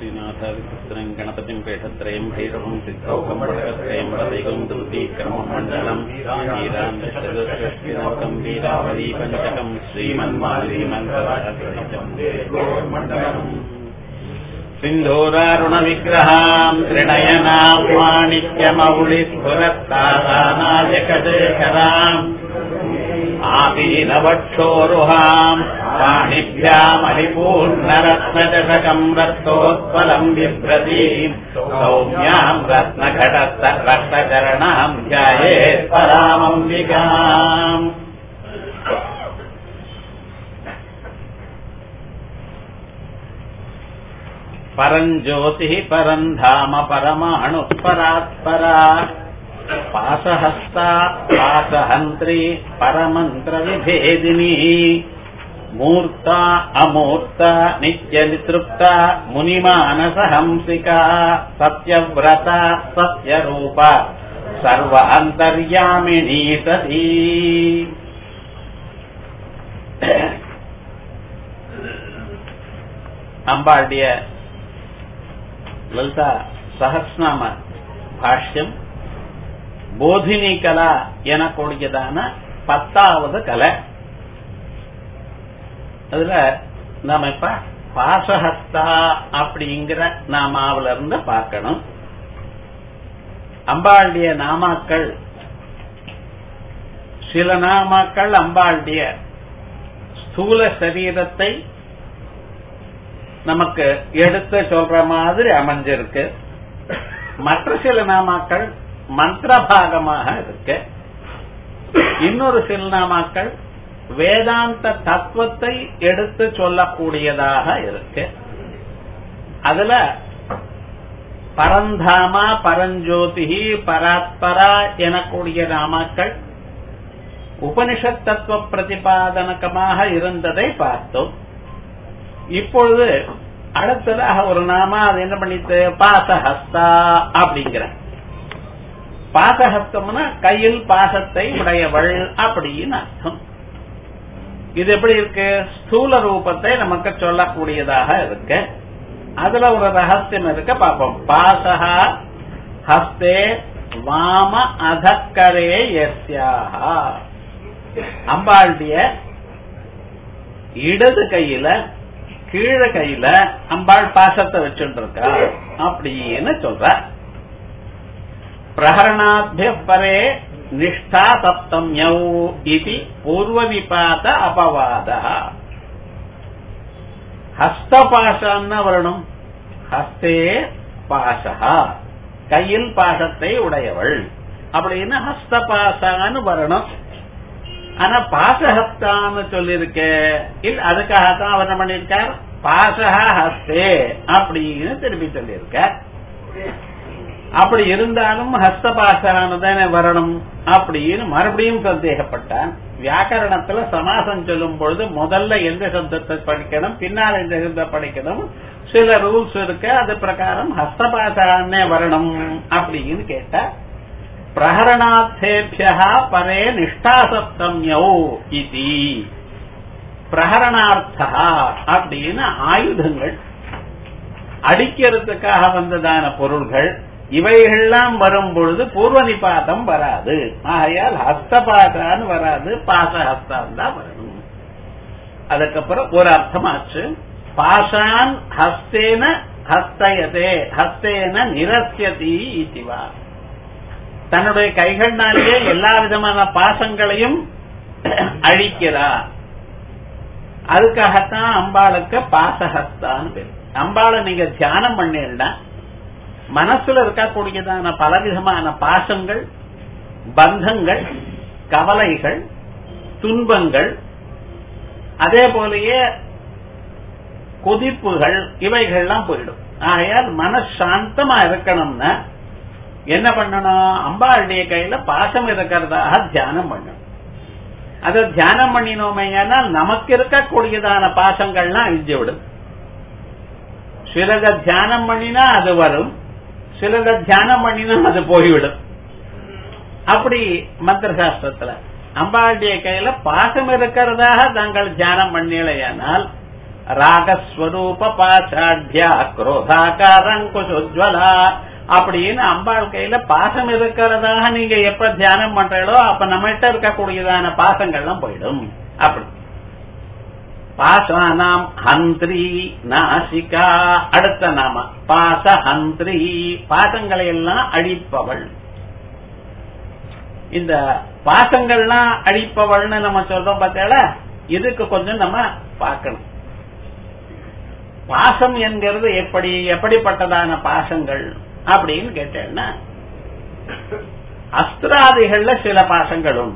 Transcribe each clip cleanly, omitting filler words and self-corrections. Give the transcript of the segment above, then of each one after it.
श्रीनाथादिपुत्रं गणपतिं पेठत्रयं भैरवं सिद्धौकं पटकत्रयं वदैकं दुर्दीक्रमं मण्डलं वीरान्विष्टं वीरावली पञ्चकं श्रीमन्मालीमन्त्रमण्डलम् सिन्धूरारुणविग्रहां त्रिनयनां माणिक्यमौलिस्फुरत्तारानायकशेखराम् आदीनवक्षोरुहाम् पाणिभ्यामलिपूर्णरत्नचषकम् रक्तोत्पलम् बिभ्रतीम् सौम्याम् रत्नघटरक्तचरणाम् ध्यायेत् परामम्बिकाम्। परम् ज्योतिः परम् धाम परमाणुः परात्परा पाशहस्ता पाशहन्त्री परमन्त्रविभेदिनी मूर्ता अमूर्ता नित्यनितृप्ता मुनिमानसहंसिका सत्यव्रता सत्यरूपा सर्व अन्तर्यामिनी सती। அம்பாளுடைய லலிதா சஹஸ்ரநாம பாஷ்யம் போதினி கலா எனக்கூடியதான 10வது கலை. அதுல நாம இப்ப பாசஹஸ்தா அப்படிங்கிற நாமாவில இருந்து பார்க்கணும். அம்பாளுடைய நாமாக்கள் சில நாமாக்கள் அம்பாளுடைய ஸ்தூல சரீரத்தை நமக்கு எடுத்து சொல்ற மாதிரி அமைஞ்சிருக்கு. மற்ற சில நாமாக்கள் மந்திர பாகமாக இருக்கு. இன்னொரு சில நாமாக்கள் வேதாந்த தத்துவத்தை எடுத்து சொல்லக்கூடியதாக இருக்கு. அதுல பரந்தாமா பரஞ்சோதிஹி பராத்பரா எனக்கூடிய நாமாக்கள் உபனிஷத் தத்துவ பிரதிபாதனகமாக இருந்ததை பார்த்தோம். இப்பொழுது அடுத்ததாக ஒரு நாமா அது என்ன பண்ணிட்டு பாசஹஸ்தா அப்படிங்கிற. பாசஹஸ்தம்னா கையில் பாசத்தை உடையவள் அப்படின்னு அர்த்தம். இது எப்படி இருக்கு? ஸ்தூல ரூபத்தை நமக்கு சொல்லக்கூடியதாக இருக்கு. அதுல ஒரு ரகசியம் இருக்கு, பாப்போம். பாசஹா ஹஸ்தே வாம அதக்கரே யஸ்யாஹா. அம்பாளுடைய இடது கையில கீழ கையில அம்பாள் பாசத்தை வச்சுட்டு இருக்கா அப்படின்னு சொல்ற. பிரஹரணாத்ய பரே நிஷ்டா சப்தம்யௌ இதி பூர்வவிபாத அபவாத. ஹஸ்தபாசான்னு வரணும். ஹஸ்தே பாசஹா கையில் பாசத்தை உடையவள் அப்படின்னு ஹஸ்தபாசான்னு வரணும். ஆனா பாசஹஸ்தான்னு சொல்லிருக்க இல்ல, அதுக்காகத்தான் அவர் என்ன பண்ணிருக்கார், பாசஹா ஹஸ்தே அப்படின்னு திருப்பி சொல்லியிருக்க. அப்படி இருந்தாலும் ஹஸ்தபாசான்னு தானே வரணும் அப்படின்னு மறுபடியும் சந்தேகப்பட்டான். வியாக்கரணத்துல சமாசம் சொல்லும் பொழுது முதல்ல எந்த சப்தத்தை படிக்கணும், பின்னால் எந்த சப்தத்தை படிக்கணும், சில ரூல்ஸ் இருக்கு. அது பிரகாரம் ஹஸ்தபாசான்னே வரணும் அப்படின்னு கேட்டா பிரஹரணார்த்தேபியா பரே நிஷ்டாசப்தம்யௌ இதி. பிரஹரணார்த்தா அப்படின்னு ஆயுதங்கள், அடிக்கிறதுக்காக வந்ததான பொருள்கள், இவைகள்லாம் வரும் பொழுது பூர்வ நிபாதம் வராது. ஆகையால் ஹஸ்தபாசான்னு வராது, பாசஹஸ்தான் தான் வரணும். அதுக்கப்புறம் ஒரு அர்த்தமாச்சு. பாசான் ஹஸ்தேன ஹஸ்தயதே ஹஸ்தேன நிரஸ்யதி இதிவா. தன்னுடைய கைகள்னாலேயே எல்லா விதமான பாசங்களையும் அழிக்கிறார். அதுக்காகத்தான் அம்பாளுக்கு பாசஹஸ்தான் பேர். அம்பாளை நீங்க தியானம் பண்ணீங்கன்னா மனசுல இருக்கக்கூடியதான பலவிதமான பாசங்கள், பந்தங்கள், கவலைகள், துன்பங்கள், அதே போலயே கொதிப்புகள், இவைகள்லாம் போயிடும். ஆகையால் மனசாந்தமா இருக்கணும்னா என்ன பண்ணணும்? அம்பாளுடைய கையில பாசம் இருக்கிறதாக தியானம் பண்ணணும். அதை தியானம் பண்ணினோமையானால் நமக்கு இருக்கக்கூடியதான பாசங்கள்லாம் அழிஞ்சு விடும். சிலத தியானம் பண்ணினா அது வரும், சிலத தியானம் பண்ணினா அது போய்விடும். அப்படி மந்திர சாஸ்திரத்துல அம்பாளுடைய கையில பாசம் இருக்கிறதாக தாங்கள் தியானம் பண்ணலையானால் ராகஸ்வரூப பாசாட்யா குரோதாகாரங்குஷோஜ்வலா அப்படின்னு அம்பாள் கையில பாசம் இருக்கிறதாக நீங்க எப்ப தியானம் பண்றீங்களோ அப்ப நம்மகிட்ட இருக்கக்கூடியதான பாசங்கள்லாம் போயிடும். அப்படி பாசானாம் ஹந்திரி நாசிகா. அடுத்த நாம பாசஹந்திரி, பாசங்களை எல்லாம் அழிப்பவள். இந்த பாசங்கள்லாம் அழிப்பவள்னு நம்ம சொல்றோம் பார்த்தால, இதுக்கு கொஞ்சம் நம்ம பார்க்கணும். பாசம் என்கிறது எப்படிப்பட்டதான பாசங்கள் அப்படின்னு கேட்டேன்னா, அஸ்திராதிகள்ல சில பாசங்கள் உண்டு.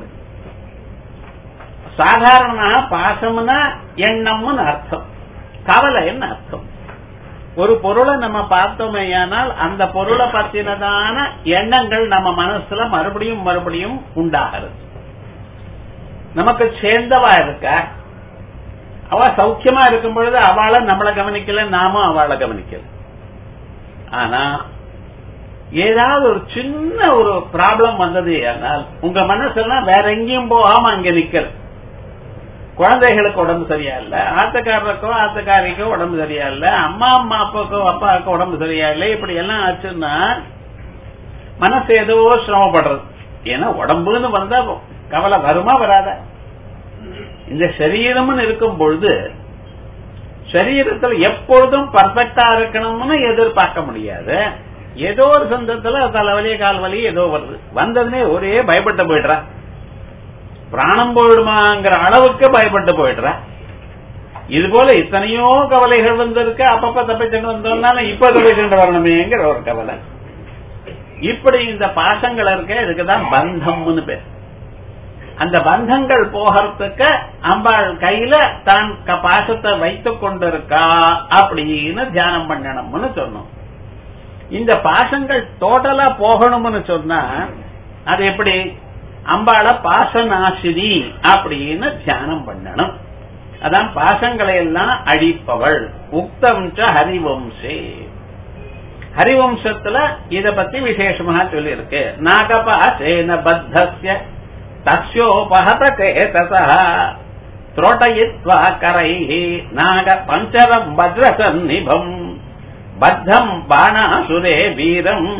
சாதாரண பாசம்னா எண்ணம்னு அர்த்தம், கவலைன்னு அர்த்தம். ஒரு பொருளை நம்ம பார்த்தோமேயானால் அந்த பொருளை பற்றினதான எண்ணங்கள் நம்ம மனசுல மறுபடியும் உண்டாகிறது. நமக்கு சேர்ந்தவா இருக்க, அவ சௌக்கியமா இருக்கும் பொழுது அவளை நம்மளை கவனிக்கல, நாமும் அவளை கவனிக்கல. ஆனா ஏதாவது ஒரு சின்ன ஒரு ப்ராப்ளம் வந்தது ஆனால் உங்க மனசெல்லாம் வேற எங்கேயும் போகாம அங்க நிக்கல. குழந்தைகளுக்கு உடம்பு சரியா இல்ல, ஆத்துக்காரருக்கோ ஆத்துக்காரிக்கோ உடம்பு சரியா இல்ல, அம்மா அப்பாவுக்கோ அப்பாவுக்கோ உடம்பு சரியா இல்ல, இப்படி எல்லாம் ஆச்சுன்னா மனசு ஏதோ சிரமப்படுறது. ஏன்னா உடம்புன்னு வந்தா கவலை வருமா வராத? இந்த சரீரம்னு இருக்கும் பொழுது சரீரத்தில் எப்பொழுதும் பர்ஃபெக்டா இருக்கணும்னு எதிர்பார்க்க முடியாது. ஏதோ ஒரு சந்தத்துல தலைவலி கால்வலி ஏதோ வருது, வந்ததுனே ஒரே பயப்பட்டு போயிடுறா. பிராணம் போயிடுமாங்கிற அளவுக்கு பயப்பட்டு போயிடுறா. இது போல இத்தனையோ கவலைகள் வந்திருக்கு. அப்பப்ப தப்பிச்சுட்டு வந்தோம்னால இப்ப தப்பிச்சுட்டு வரணுமேங்கிற ஒரு கவலை. இப்படி இந்த பாசங்கள் இருக்க, இதுக்குதான் பந்தம்னு பேர். அந்த பந்தங்கள் போகிறதுக்கு அம்பாள் கையில தான் பாசத்தை வைத்துக் கொண்டிருக்கா அப்படின்னு தியானம் பண்ணணும்னு சொன்னோம். இந்த பாசங்கள் டோட்டலா போகணும்னு சொன்னா அது எப்படி? அம்பாள பாசநாசினி அப்படின்னு தியானம் பண்ணணும். அதான் பாசங்களை எல்லாம் அழிப்பவள். உக்தம் ச ஹரிவம்சே. ஹரிவம்சத்துல இத பத்தி விசேஷமாக சொல்லி இருக்கு. நாகபாசேன பத்தஸ்ய தஸ்யோபஹத சேதசா த்ரோட்டயித்வா கரைஹி நாக பஞ்சரம் வஜ்ரசன்னிபம் பத்தம் பாணாசுரே வீரம்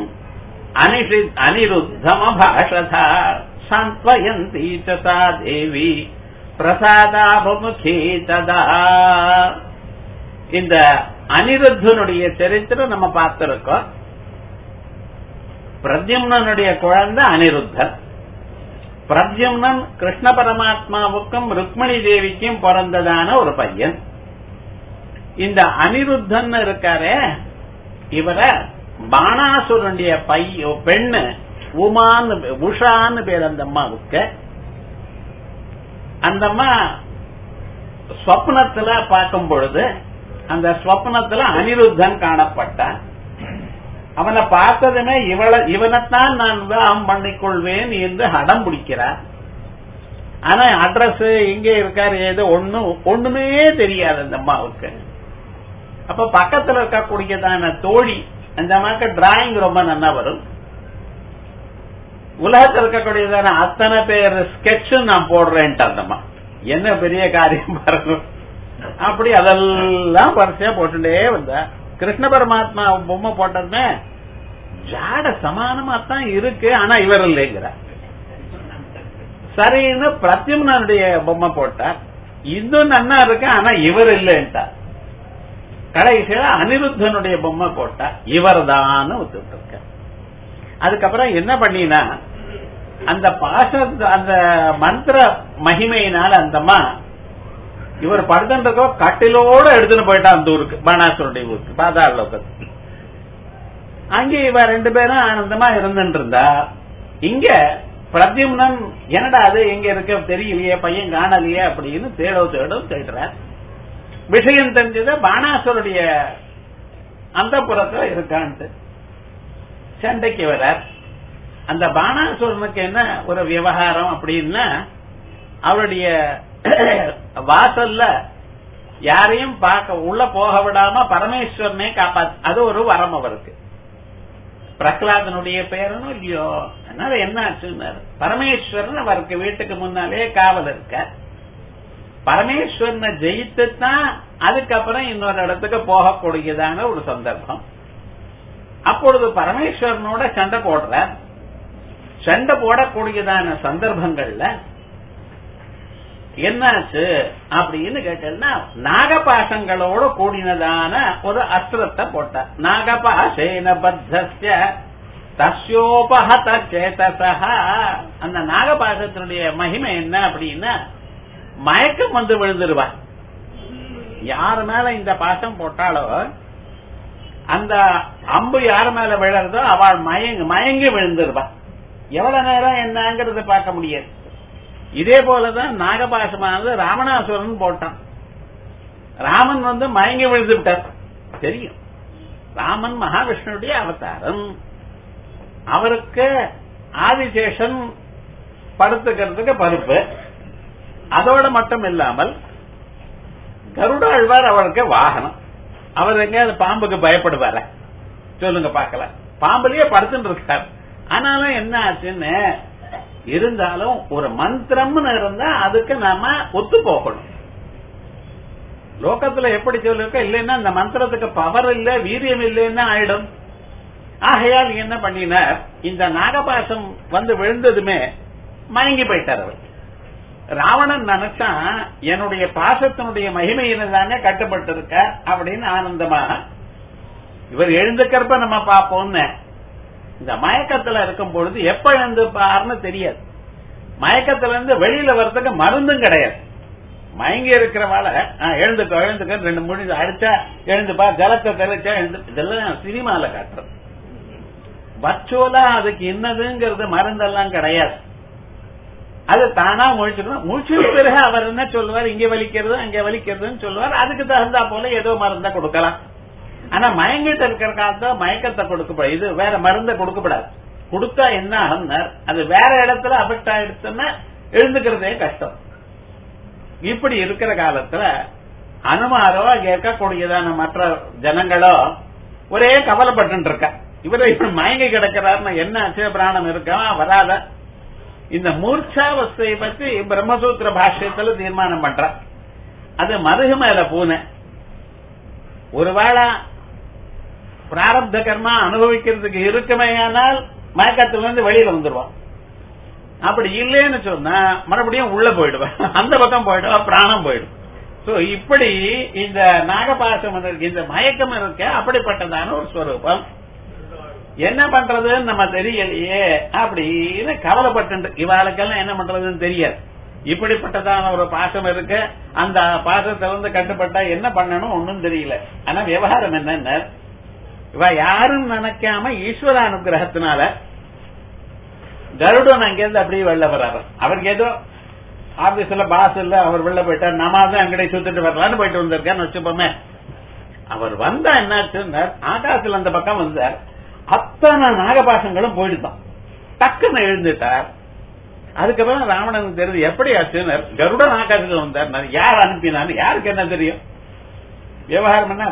அனிருத்தமபாஷதா சாந்த்வயந்தி ச சா தேவி பிரசாதாபமுகி ததா. இந்த அனிருத்தனுடைய சரித்திரம் நம்ம பார்த்திருக்கோம். பிரத்யும்னனுடைய குழந்தை அனிருத்தன். பிரத்யும்னன் கிருஷ்ண பரமாத்மாவுக்கும் ருக்மணி தேவிக்கும் பிறந்ததான ஒரு பையன். இந்த அனிருத்தன் இருக்காரே, இவர பாணாசுரனுடைய பெண்ணு உஷான்னு பேர் அந்த அம்மாவுக்கு. அந்த அம்மா ஸ்வப்னத்துல பார்க்கும் பொழுது அந்த ஸ்வப்னத்துல அனிருத்தன் காணப்பட்டான். அவனை பார்த்ததுமே இவனைத்தான் நான் விவாகம் பண்ணிக்கொள்வேன் என்று அடம் பிடிக்கிறார். ஆனா அட்ரஸ் எங்கே இருக்காரு ஏதோ ஒண்ணுமே தெரியாது அந்த அம்மாவுக்கு. அப்ப பக்கத்துல இருக்கக்கூடியதான தோழி, அந்த அம்மாவுக்கு டிராயிங் ரொம்ப நல்லா வரும். உலகத்தில் இருக்கக்கூடியதான அத்தனை பேர் ஸ்கெட்ச் நான் போடுறேன்ட்டு அந்தம்மா. என்ன பெரிய காரியம் பாருங்க. அப்படி அதெல்லாம் வரிசையா போட்டுட்டே வந்தா. கிருஷ்ண பரமாத்மா பொம்மை போட்டதுமே ஜாட சமானமா தான் இருக்கு, ஆனா இவர் இல்லைங்கிற. சரின்னு பிரத்யும்னனுடைய பொம்மை போட்டார், இன்னும் நன்னா இருக்கு, ஆனா இவர் இல்லைன்ட்டா. கடைசியில அனிருத்தனுடைய பொம்மை போட்டா இவர் தான் ஒத்துட்டு இருக்க. அதுக்கப்புறம் என்ன பண்ணினா, அந்த பாச அந்த மந்திர மகிமையினால அந்தம்மா இவர் படுத்துட்டோ கட்டிலோட எடுத்துன்னு போயிட்டா அந்த ஊருக்கு, பாணாசுரனுடைய ஊருக்கு, பாதாள லோகத்துக்கு. அங்கே இவ ரெண்டு பேரும் ஆனந்தமா இருந்துட்டு இருந்தா. இங்க பிரத்யும்னன் என்னடா அது எங்க இருக்க தெரியலையே, பையன் காணலையே அப்படின்னு தேடுற விஷயம் தெரிஞ்சது. பாணாசுரனுடைய அந்த புறத்துல இருக்கான்ட்டு சண்டைக்கு வர. அந்த பாணாசுரனுக்கு என்ன ஒரு விவகாரம் அப்படின்னா, அவருடைய வாசல்ல யாரையும் பார்க்க உள்ள போக விடாம பரமேஸ்வரனே காப்பாத்து, அது ஒரு வரம் அவருக்கு. பிரகலாதனுடைய பெயரனும் இல்லையோ, அதனால என்ன ஆச்சுன்னாரு, பரமேஸ்வரன் அவருக்கு வீட்டுக்கு முன்னாலே காவல் இருக்க. பரமேஸ்வரனை ஜெயித்துத்தான் அதுக்கப்புறம் இன்னொரு இடத்துக்கு போகக்கூடியதான ஒரு சந்தர்ப்பம். அப்பொழுது பரமேஸ்வரனோட சண்டை போடுற, சண்டை போடக்கூடியதான சந்தர்ப்பங்கள்ல என்னாச்சு அப்படின்னு கேட்டா, நாகபாசங்களோட கூடினதான ஒரு அஸ்திரத்தை போட்ட. நாகபாசேன பத்தஸ்ய தஸ்யோபஹத சேதசஹ. அந்த நாகபாசத்தினுடைய மகிமை என்ன அப்படின்னா, மயக்கம் வந்து விழுந்துருவா. யாரு மேல இந்த பாசம் போட்டாலோ அந்த அம்பு யாரு மேல விழறதோ அவள் மயங்கி விழுந்துருவா. எவ்வளவு நேரம் என்னங்கிறத பார்க்க முடியாது. இதே போலதான் நாகபாசமானது ராவணாசுரன் போட்டான். ராமன் வந்து மயங்கி விழுந்து விட்டார். தெரியும், ராமன் மகாவிஷ்ணுடைய அவதாரம். அவருக்கு ஆதிசேஷன் படுத்துக்கிறதுக்கு பருப்பு. அதோட மட்டும் இல்லாமல் கருடாழ்வார் அவருக்கு வாகனம். அவர் எங்கேயாவது பாம்புக்கு பயப்படுவார சொல்லுங்க பார்க்கல. பாம்புலயே படுத்துட்டு இருக்கார். ஆனாலும் என்ன ஆச்சுன்னு இருந்தாலும் ஒரு மந்திரம்னு இருந்தா அதுக்கு நாம ஒத்து போகணும். லோகத்துல எப்படி சொல்லிருக்க, இல்லைன்னா அந்த மந்திரத்துக்கு பவர் இல்ல, வீரியம் இல்லைன்னா ஆயிடும். ஆகையால் என்ன பண்ணினார், இந்த நாகபாசம் வந்து விழுந்ததுமே மயங்கி போயிட்டார் அவர். ராவணன் நினைச்சா என்னுடைய பாசத்தினுடைய மகிமையில தானே கட்டுப்பட்டு இருக்க அப்படின்னு ஆனந்தமா இவர் எழுந்துக்கிறப்ப நம்ம பார்ப்போம்னு. இந்த மயக்கத்துல இருக்கும் பொழுது எப்ப எழுந்துப்பாருன்னு தெரியாது. மயக்கத்துல இருந்து வெளியில வர்றதுக்கு மருந்தும் கிடையாது. மயங்கி இருக்கிறவால எழுந்துக்க 2 மணி அடிச்சா எழுந்துப்பா, ஜலத்தை தெளிச்சா எழுந்து, இதெல்லாம் சினிமால காட்டுறது. வர்ச்சுவலா அதுக்கு என்னதுங்கிறது மருந்தெல்லாம் கிடையாது. அது தானா முழிச்சிடணும். முழிச்சு பிறகு அவர் என்ன சொல்லுவார், இங்க வலிக்கிறது அங்க வலிக்கிறதுன்னு சொல்லுவார். அதுக்கு தகுந்தா போல ஏதோ மருந்தை கொடுக்கலாம். ஆனா மயங்கிட்டு இருக்கிற காலத்துல மயக்கத்தை கொடுக்கப்படாது. இது வேற மருந்தை கொடுக்கப்படாது. கொடுத்தா என்ன ஆகுனார், அது வேற இடத்துல அஃபெக்ட் ஆயிடுச்சுன்னா எழுந்துக்கிறதே கஷ்டம். இப்படி இருக்கிற காலத்துல அனுமாரோ கேட்கக்கூடியதான மற்ற ஜனங்களோ ஒரே கவலைப்பட்டு இருக்க. இவரை இப்படி மயங்கி கிடக்கிறாருன்னா என்ன ஆச்சு, பிராணம் இருக்கா வராத. இந்த மூர்ச்சாவஸ்தையை பற்றி பிரம்மசூத்திர பாஷ்யத்துல தீர்மானம் பண்ற. அது மருகு மேல பூனை. ஒருவேளை பிராரப்த கர்மா அனுபவிக்கிறதுக்கு இருக்குமேயானால் மயக்கத்திலிருந்து வெளியில வந்துடுவான். அப்படி இல்லைன்னு சொன்னா மறுபடியும் உள்ள போயிடுவேன், அந்த பக்கம் போயிடுவா, பிராணம் போயிடும். சோ இப்படி இந்த நாகபாசம் இந்த மயக்கம் இருக்க அப்படிப்பட்டதான ஒரு ஸ்வரூபம். என்ன பண்றதுன்னு நம்ம தெரியலையே அப்படின்னு கவலைப்பட்டு இவாளுக்கெல்லாம் என்ன பண்றதுன்னு தெரியாது. இப்படிப்பட்டதான ஒரு பாசம் இருக்கு, அந்த பாசத்தை வந்து கட்டுப்பட்டா என்ன பண்ணணும் ஒன்னும் தெரியல. ஆனா விவகாரம் என்னன்னா, இவ யாரும் நினைக்காம ஈஸ்வர அனுகிரகத்தினால கருடன் அங்கிருந்து அப்படியே வெளில வர்றாரு. அவருக்கு ஏதோ ஆபீஸ்ல பாஸ் இல்ல, அவர் வெளில போயிட்டார், நாம தான் அங்கடைய சுத்திட்டு வரலான்னு போயிட்டு வந்திருக்கான்னு வச்சுப்போமே. அவர் வந்தா என்னாச்சுன்னா, ஆகாசத்துல அந்த பக்கம் வந்தார், அத்தனை நாகபாசங்களும் போயிடுதான். டக்குன்னு எழுந்துட்டார். அதுக்கப்புறம் ராவணன் தெரியுது எப்படி ஆச்சுன்னு, கருடன் ஆகாசத்துக்கு வந்தார். யார் அனுப்பினான்னு யாருக்கு என்ன தெரியும். விவகாரம் என்ன,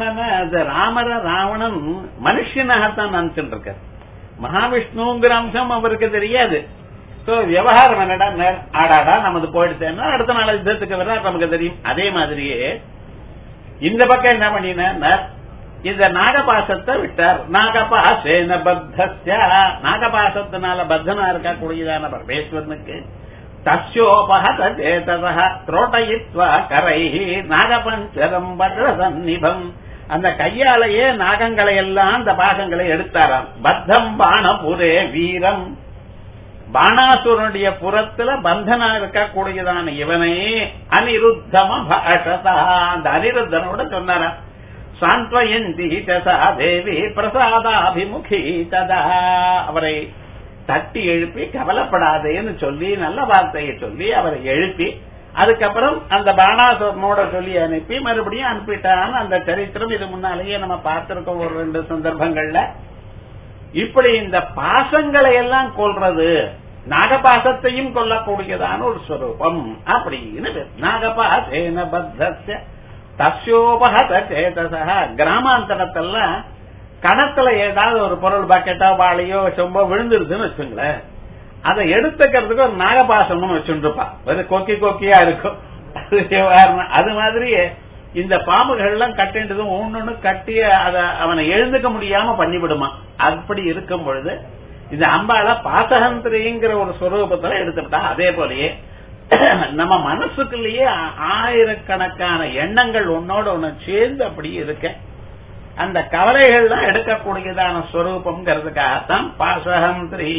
ராவணன் மனுஷனாகத்தான் நினைச்சுட்டு இருக்கார். மகாவிஷ்ணுங்கிற அம்சம் அவருக்கு தெரியாது. விவகாரம் என்னடா, ஆடாடா நமது போயிடுச்சேன்னா அடுத்த நாள் யுத்தத்துக்கு வர நமக்கு தெரியும். அதே மாதிரியே இந்த பக்கம் என்ன பண்ணின, இந்த நாகபாசத்தை விட்டார். நாகபாசேன பத்தஸ்ய, நாகபாசத்தினால பத்தனா இருக்கக்கூடியதான பரமேஸ்வரனுக்கு தஸ்யோபஹத சேதசஹ த்ரோடயித்வா கரைஹி நாகபஞ்சரம் பத்ரசன்னிபம், அந்த கையாலேயே நாகங்களை எல்லாம் அந்த பாகங்களை எடுத்தாராம். பத்தம் பாணபுரே வீரம், பாணாசுரனுடைய புறத்துல பந்தனா இருக்கக்கூடியதான இவனை அனிருத்தம பாஷதா, அந்த அனிருத்தனோட சொன்னாரா, சாந்த்வயந்தி சதா தேவி பிரசாதாபிமுகி ததா, அவரை தட்டி எழுப்பி கவலைப்படாதேன்னு சொல்லி நல்ல வார்த்தையை சொல்லி அவரை எழுப்பி அதுக்கப்புறம் அந்த பாணாசுரனோட சொல்லி அனுப்பி மறுபடியும் அனுப்பிட்டான்னு அந்த சரித்திரம் இது முன்னாலேயே நம்ம பார்த்திருக்கோம் ஒரு 2 சந்தர்ப்பங்கள்ல. இப்படி இந்த பாசங்களை எல்லாம் கொல்றது, நாகபாசத்தையும் கொல்லக்கூடியதான ஒரு ஸ்வரூபம் அப்படின்னு நாகபாசேன பத்தஸ்ய தஸ்யோபஹத சேதசஹ. கிராமாந்தரத்தெல்லாம் கணத்துல ஏதாவது ஒரு பொருள் பக்கெட்டோ வாளியோ சொம்போ விழுந்துருதுன்னு வச்சுங்களேன், அதை எடுத்துக்கிறதுக்கு ஒரு நாகபாசம்னு வச்சுருப்பா. கொக்கி கொக்கியா இருக்கும், அது மாதிரி இந்த பாம்புகள் எல்லாம் கட்டின்றதும் ஒன்னொன்னு கட்டிய அத அவனை எழுந்துக்க முடியாம பண்ணிவிடுமா. அப்படி இருக்கும் பொழுது இந்த அம்பாள பாசகந்திரிங்கிற ஒரு ஸ்வரூபத்துல எடுத்துட்டா. அதே போலயே நம்ம மனசுக்குள்ளேயே ஆயிரக்கணக்கான எண்ணங்கள் ஒன்னோட ஒண்ணு சேர்ந்து அப்படி இருக்க அந்த கவலைகள் தான் எடுக்கக்கூடியதான ஸ்வரூபம்ங்கிறதுக்காகத்தான் பாசகந்திரி.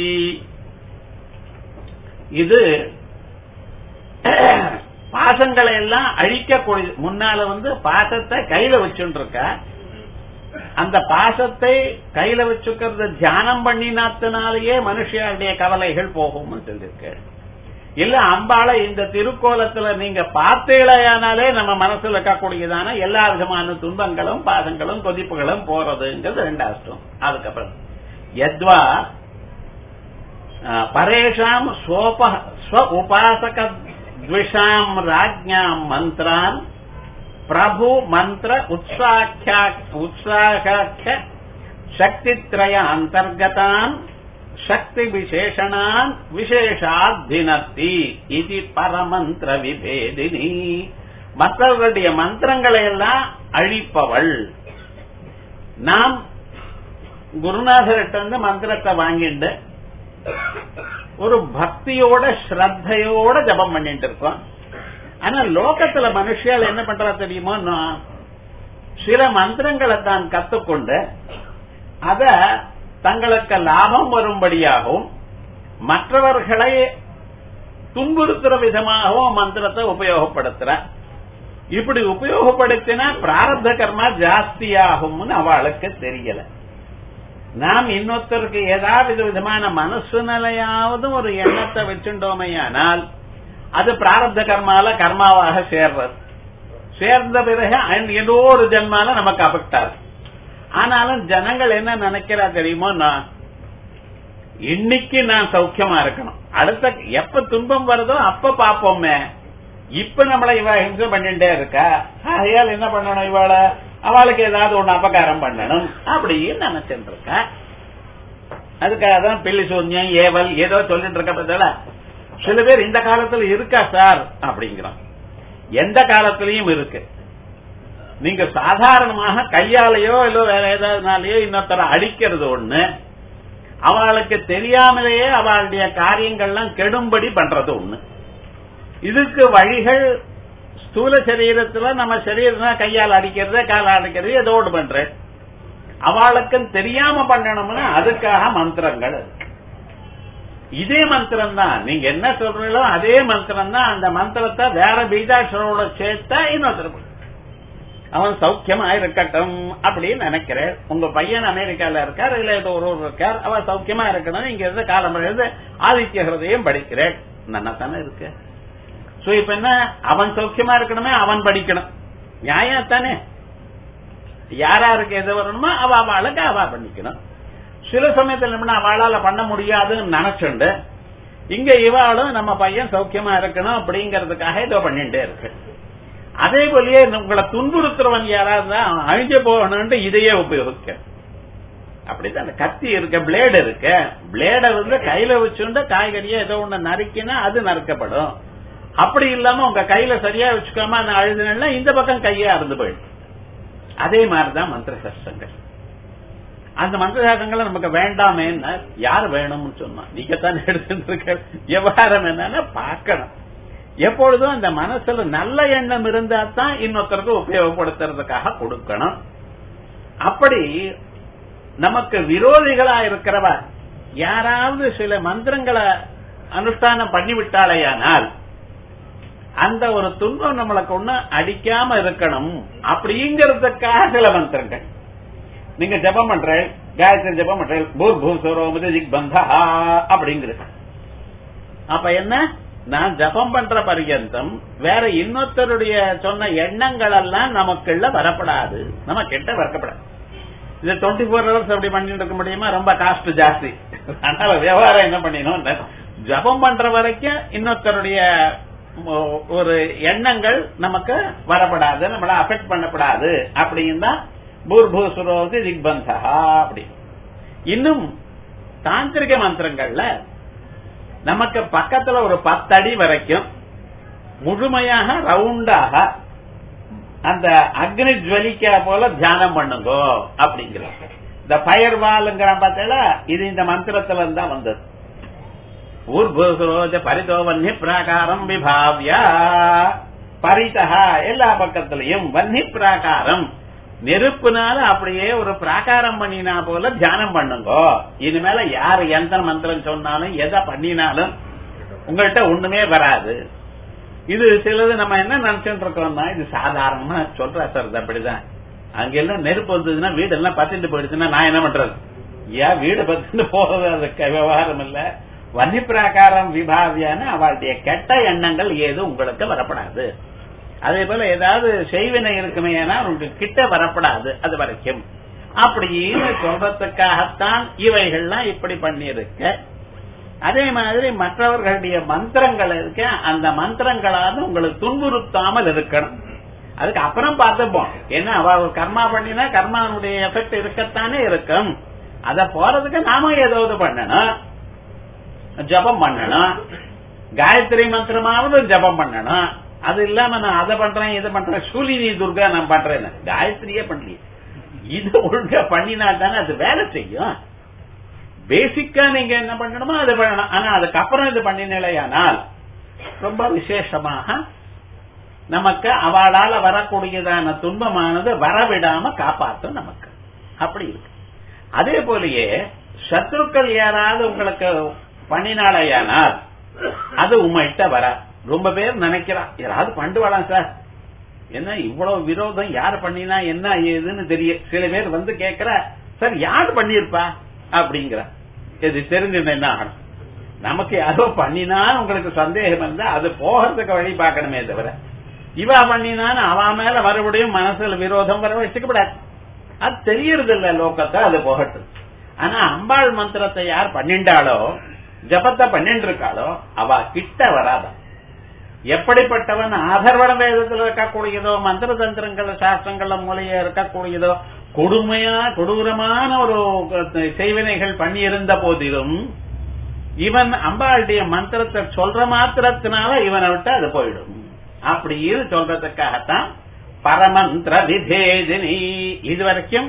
இது பாசங்களை எல்லாம் அழிக்கக்கூடிய முன்னால பாசத்தை கையில வச்சுட்டு இருக்க அந்த பாசத்தை கையில வச்சுக்கிறது தியானம் பண்ணினாத்தினாலேயே மனுஷனுடைய கவலைகள் போகும்னு சொல்லியிருக்க. இல்ல அம்பாளை இந்த திருக்கோலத்துல நீங்க பார்த்தீங்களேயானாலே நம்ம மனசுல இருக்கக்கூடியதான எல்லா விதமான துன்பங்களும் பாசங்களும் கொதிப்புகளும் போறதுங்கிறது ரெண்டாவது. அதுக்கப்புறம் யத்வா பரேஷாம் ஸ்வ உபாசக த்விஷாம் ராஜ்ஞாம் மந்த்ரான் பிரபு மந்திர உற்சாகாख्य சக்தித்ரய அந்தர்கதான் சக்தி விசேஷணான் விசேஷாத்தினத்தி இது பரமந்திர விபேதினி. மற்றவர்களுடைய மந்திரங்களை எல்லாம் அழிப்பவள். நாம் குருநாதர்கிட்ட மந்திரத்தை வாங்கிட்டு ஒரு பக்தியோட ஸ்ரத்தையோட ஜபம் பண்ணிட்டு இருக்கோம். ஆனா லோகத்துல மனுஷியால் என்ன பண்றா தெரியுமோ, சில மந்திரங்களை தான் கத்துக்கொண்டு அத தங்களுக்கு லாபம் வரும்படியாகவும் மற்றவர்களை துன்புறுத்துற விதமாகவும் மந்திரத்தை உபயோகப்படுத்துற. இப்படி உபயோகப்படுத்தினா பிராரப்த கர்மா ஜாஸ்தியாகும்னு அவளுக்கு தெரியல. நாம் இன்னொருத்தருக்கு ஏதாவது விதமான மனசு நிலையாவது ஒரு எண்ணத்தை வச்சுட்டோமையானால் அது பிராரப்த கர்மால கர்மாவாக சேர்றது. சேர்ந்த பிறகு ஏதோ ஒரு ஜென்மால நமக்கு அபெக்டாரு. ஆனாலும் ஜனங்கள் என்ன நினைக்கிறா தெரியுமோ, இன்னைக்கு நான் சௌக்கியமா இருக்கணும், அடுத்த எப்ப துன்பம் வருதோ அப்ப பாப்போமே, இப்ப நம்மளை இவ ஹிம்சை பண்ணிட்டே இருக்கா, ஆகையால் என்ன பண்ணணும், இவாள அவளுக்கு ஏதாவது ஒண்ணு அபகாரம் பண்ணணும் அப்படின்னு நினைச்சிட்டு இருக்க. அதுக்காக தான் பில்லி சூன்யம் ஏவல் ஏதோ சொல்லிட்டு இருக்க பத்தில சில பேர் இந்த காலத்துல இருக்கா சார் அப்படிங்கிறான். எந்த காலத்திலயும் இருக்கு. நீங்க சாதாரணமாக கையாலேயோ இல்ல வேற ஏதாவதுனாலயோ இன்னொருத்தர அடிக்கிறது ஒண்ணு, அவளுக்கு தெரியாமலேயே அவளுடைய காரியங்கள்லாம் கெடும்படி பண்றது ஒண்ணு. இதுக்கு வழிகள் ஸ்தூல சரீரத்துல நம்ம சரீரம் கையால் அடிக்கிறது காலால் அடிக்கிறது ஏதோடு பண்ற. அவளுக்கு தெரியாம பண்ணணும்னா அதுக்காக மந்திரங்கள் இருக்கு. இதே மந்திரம் தான் நீங்க என்ன சொல்றீங்களோ அதே மந்திரம் தான். அந்த மந்திரத்தை வேற பீஜாட்சரோட சேர்த்தா இன்னொருத்தர் அவன் சௌக்கியமா இருக்கட்டும் அப்படின்னு நினைக்கிறேன். உங்க பையன் அமெரிக்கால இருக்கார், இல்ல ஏதோ ஒரு இருக்கார், அவன் சௌக்கியமா இருக்கணும், இங்க இருந்து காலம் இருந்து ஆதித்ய ஹிருதயம் படிக்கிறேன், நல்லா தானே இருக்கு. சோ இப்ப என்ன, அவன் சௌக்கியமா இருக்கணுமே, அவன் படிக்கணும், நியாயம் தானே. யாராருக்கு எது வரணுமோ அவளுக்கு அவ பண்ணிக்கணும். சில சமயத்தில் அவளால பண்ண முடியாதுன்னு நினைச்சுண்டு இங்க இவாளும் நம்ம பையன் சௌக்கியமா இருக்கணும் அப்படிங்கறதுக்காக ஏதோ பண்ணிட்டே இருக்கு. அதே போலயே உங்களை துன்புறுத்துறவன் யாராவது அழிஞ்சு போகணும்னு இதையே உபயோகிக்க. அப்படித்தான் கத்தி இருக்க, பிளேடு இருக்க, பிளேட கையில வச்சுண்டு காய்கறியா ஏதோ ஒண்ணு நறுக்கினா அது நறுக்கப்படும். அப்படி இல்லாம உங்க கையில சரியா வச்சுக்காம அந்த அழுதுனா இந்த பக்கம் கையே அறுந்து போயிடும். அதே மாதிரிதான் மந்திர சாஸ்திரங்கள். அந்த மந்திர சாஸ்திரங்களை நமக்கு வேண்டாமே, யாரு வேணும்னு சொன்னா நீங்க தான் எடுத்துட்டு இருக்க. விவகாரம் என்னன்னா பார்க்கணும். எப்பொழுதும் அந்த மனசுல நல்ல எண்ணம் இருந்தா தான் இன்னொருத்தருக்கு உபயோகப்படுத்துறதுக்காக கொடுக்கணும். அப்படி நமக்கு விரோதிகளா இருக்கிறவ யாராவது சில மந்திரங்களை அனுஷ்டானம் பண்ணிவிட்டாலேயானால் அந்த ஒரு துன்பம் நம்மளுக்கு ஒண்ணு அடிக்காம இருக்கணும் அப்படிங்கறதுக்காக சில மந்திரங்கள். நீங்க ஜபம் பண்ற, காயத்ரி ஜபம் பண்ற, பூர் பூசரோமதி திக்பந்தா அப்படிங்கிறது. அப்ப என்ன, நான் ஜபம் பண்ற பர்யந்தம் வேற இன்னொருத்தருடைய சொன்ன எண்ணங்கள் எல்லாம் நமக்குள்ள வரப்படாது, நம்ம கிட்ட வரக்கப்படாது. இது 24 hours அப்படி பண்ணிட்டு இருக்க முடியுமா? ரொம்ப காஸ்ட் ஜாஸ்தி. அதனால விவகாரம் என்ன பண்ணினோம், ஜபம் பண்ற வரைக்கும் இன்னொருத்தருடைய ஒரு எண்ணங்கள் நமக்கு வரப்படாது, நம்மள அஃபெக்ட் பண்ணப்படாது அப்படின்னு தான் பூர்பூசுரோதி திக்பந்தா. அப்படி இன்னும் தாந்திரிக மந்திரங்கள்ல நமக்கு பக்கத்துல ஒரு 10 அடி வரைக்கும் முழுமையாக ரவுண்டாக அந்த அக்னி ஜுவலிக்கா போல தியானம் பண்ணுங்க அப்படிங்கிற இந்த ஃபயர் வால்ங்கிற பார்த்தா இது இந்த மந்திரத்துல இருந்தா வந்தது. ஊர்பூசரோஜ பரிதோ வன்னி பிராகாரம் விபாவ்யா பரிதா எல்லா பக்கத்திலையும் வன்னி பிராகாரம் நெருப்புனால அப்படியே ஒரு பிராகாரம் பண்ணினா போல தியானம் பண்ணுங்க. இனிமேல யாரு எந்த மந்திரம் சொன்னாலும் எதை பண்ணினாலும் உங்கள்கிட்ட ஒண்ணுமே வராது. இது சிலது நம்ம என்ன நினைச்சுட்டு இருக்கோம்னா இது சாதாரணமா சொல்ற சார் அப்படிதான். அங்கெல்லாம் நெருப்பு வந்ததுன்னா வீடு எல்லாம் பத்திட்டு போயிடுச்சுன்னா நான் என்ன பண்றது? ஏன் வீடு பத்திட்டு போறது அதுக்கு விவகாரம் இல்ல. வன்னி பிராகாரம் விபாவியான அவளுடைய கெட்ட எண்ணங்கள் ஏதும் உங்களுக்கு வரப்படாது. அதே போல ஏதாவது செய்வினை இருக்குமே ஏன்னா உங்களுக்கு கிட்ட வரப்படாது அது வரைக்கும் அப்படின்னு சொல்றதுக்காகத்தான் இவைகள்லாம் இப்படி பண்ணிருக்க. அதே மாதிரி மற்றவர்களுடைய மந்திரங்கள் இருக்க அந்த மந்திரங்களாவது உங்களுக்கு துன்புறுத்தாமல் இருக்கணும். அதுக்கு அப்புறம் பார்த்துப்போம். ஏன்னா அவ கர்மா பண்ணினா கர்மாவுடைய எஃபெக்ட் இருக்கத்தானே இருக்கும். அத போறதுக்கு நாம ஏதாவது பண்ணணும், ஜபம் பண்ணணும், காயத்ரி மந்திரமாவது ஜபம் பண்ணணும். அது இல்லாம நான் அதை பண்றேன் இதை பண்றேன் சூலினி துர்கா நான் பண்றேன் காயத்ரியே பண்ணல. இது ஒழுங்கா பண்ணினா தானே அது வேலை செய்யும். பேசிக்கா நீங்க என்ன பண்ணணுமோ அது பண்ணணும். ஆனா அதுக்கப்புறம் இது பண்ணினால் ரொம்ப விசேஷமாக நமக்கு அவளால வரக்கூடியதான துன்பமானது வரவிடாம காப்பாற்றும் நமக்கு. அப்படி இருக்கு. அதே போலயே சத்ருக்கள் யாராவது உங்களுக்கு பண்ணினாலேயானால் அது உங்கள்கிட்ட வர ரொம்ப பேர் நினைக்கிறான் யாராவது பண்ணுவாளாம் சார், என்ன இவ்வளவு விரோதம் யாரு பண்ணினா என்ன ஏதுன்னு தெரியும். சில பேர் வந்து கேட்கிற சார் யாரு பண்ணிருப்பா அப்படிங்கிற. இது தெரிஞ்சிருந்த என்ன ஆகணும்? நமக்கு யாரோ பண்ணினா உங்களுக்கு சந்தேகம் இருந்தா அது போகிறதுக்கு வழி பார்க்கணுமே தவிர இவா பண்ணினான்னு அவ மேல மறுபடியும் மனசுல விரோதம் வர வச்சுக்கப்படாது. அது தெரியறது இல்ல லோகத்தை, அது போகட்டும். ஆனா அம்பாள் மந்திரத்தை யார் பண்ணிண்டாளோ ஜபத்தை பண்ணிட்டு இருக்காளோ அவ கிட்ட வராத. எப்படிப்பட்டவன் ஆதர்வண வேதத்தில் இருக்கக்கூடியதோ மந்திர தந்திரங்கள் சாஸ்திரங்கள மூலையா இருக்கக்கூடியதோ கொடூரமான ஒரு செய்வினைகள் பண்ணியிருந்த போதிலும் இவன் அம்பாளுடைய மந்திரத்தை சொல்ற மாத்திரத்தினால இவனை விட்டு அது போயிடும். அப்படின்னு சொல்றதுக்காகத்தான் பரமந்திர விபேதினி. இதுவரைக்கும்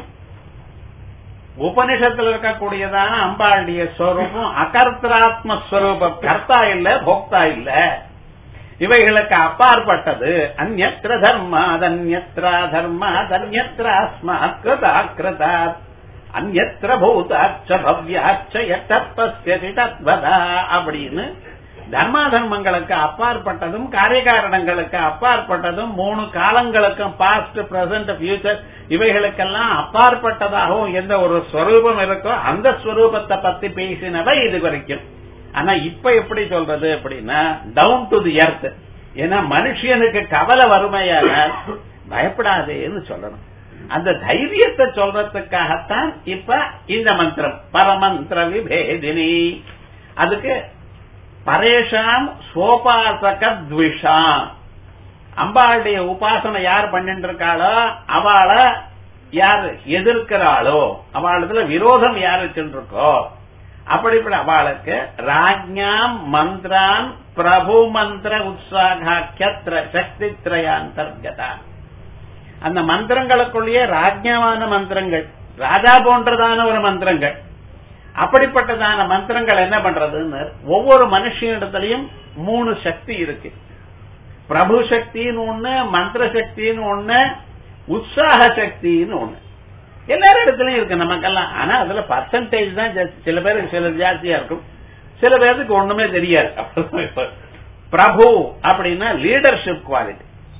உபனிஷத்துல இருக்கக்கூடியதான அம்பாளுடைய ஸ்வரூபம் அகர்த்தாத்மஸ்வரூபம், கர்த்தா இல்ல போக்தா இல்ல, இவைகளுக்கு அப்பாற்பட்டது. அந்யத்ர தர்மாத் அந்யத்ரா தர்மாத் அந்யத்ர அஸ்மாத் கிருதாத் அந்யத்ர பூதாச்ச பவ்யாச்ச யத்தப்பஸ்யதி தத்வதா அப்படின்னு தர்மா தர்மங்களுக்கு அப்பாற்பட்டதும் காரியகாரணங்களுக்கு அப்பாற்பட்டதும் 3 காலங்களுக்கும் பாஸ்ட் பிரசன்ட் ஃபியூச்சர் இவைகளுக்கெல்லாம் அப்பாற்பட்டதாகவும் எந்த ஒரு ஸ்வரூபம் இருக்கோ அந்த ஸ்வரூபத்தை பத்தி பேசினவை இது வரைக்கும். ஆனா இப்ப எப்படி சொல்றது அப்படின்னா டவுன் டு தி எர்த். ஏன்னா மனுஷனுக்கு கவலை வறுமையான பயப்படாதேன்னு சொல்லணும். அந்த தைரியத்தை சொல்றதுக்காகத்தான் இப்ப இந்த மந்திரம் பரமந்திர விபேதினி. அதுக்கு பரேஷாம் சோபாசக த்விஷா, அம்பாளுடைய உபாசனை யார் பண்ணிட்டு இருக்காளோ அவளை யார் எதிர்க்கிறாளோ அவளுக்குள்ள விரோதம் யார் வச்சுருக்கோ அப்படிப்பட்ட அவளுக்கு ராஜ்ஞாம் மந்திரான் பிரபு மந்திர உற்சாகாக்கிய சக்தி திரயாந்தர்கதா. அந்த மந்திரங்களுக்குள்ளேயே ராஜ்யமான மந்திரங்கள், ராஜா போன்றதான ஒரு மந்திரங்கள், அப்படிப்பட்டதான மந்திரங்கள் என்ன பண்றதுன்னு ஒவ்வொரு மனுஷனிடத்திலையும் 3 சக்தி இருக்கு. பிரபு சக்தின்னு ஒண்ணு, மந்திர சக்தின்னு ஒண்ணு, உற்சாக சக்தின்னு ஒண்ணு. எல்லாரும் இடத்துலயும் இருக்கு நமக்கெல்லாம். ஆனா அதுல பர்சன்டேஜ் தான் சில பேருக்கு சில ஜாஸ்தியா இருக்கும், சில பேருக்கு ஒண்ணுமே தெரியாது. பிரபு அப்படின்னா லீடர்ஷிப் குவாலிட்டி.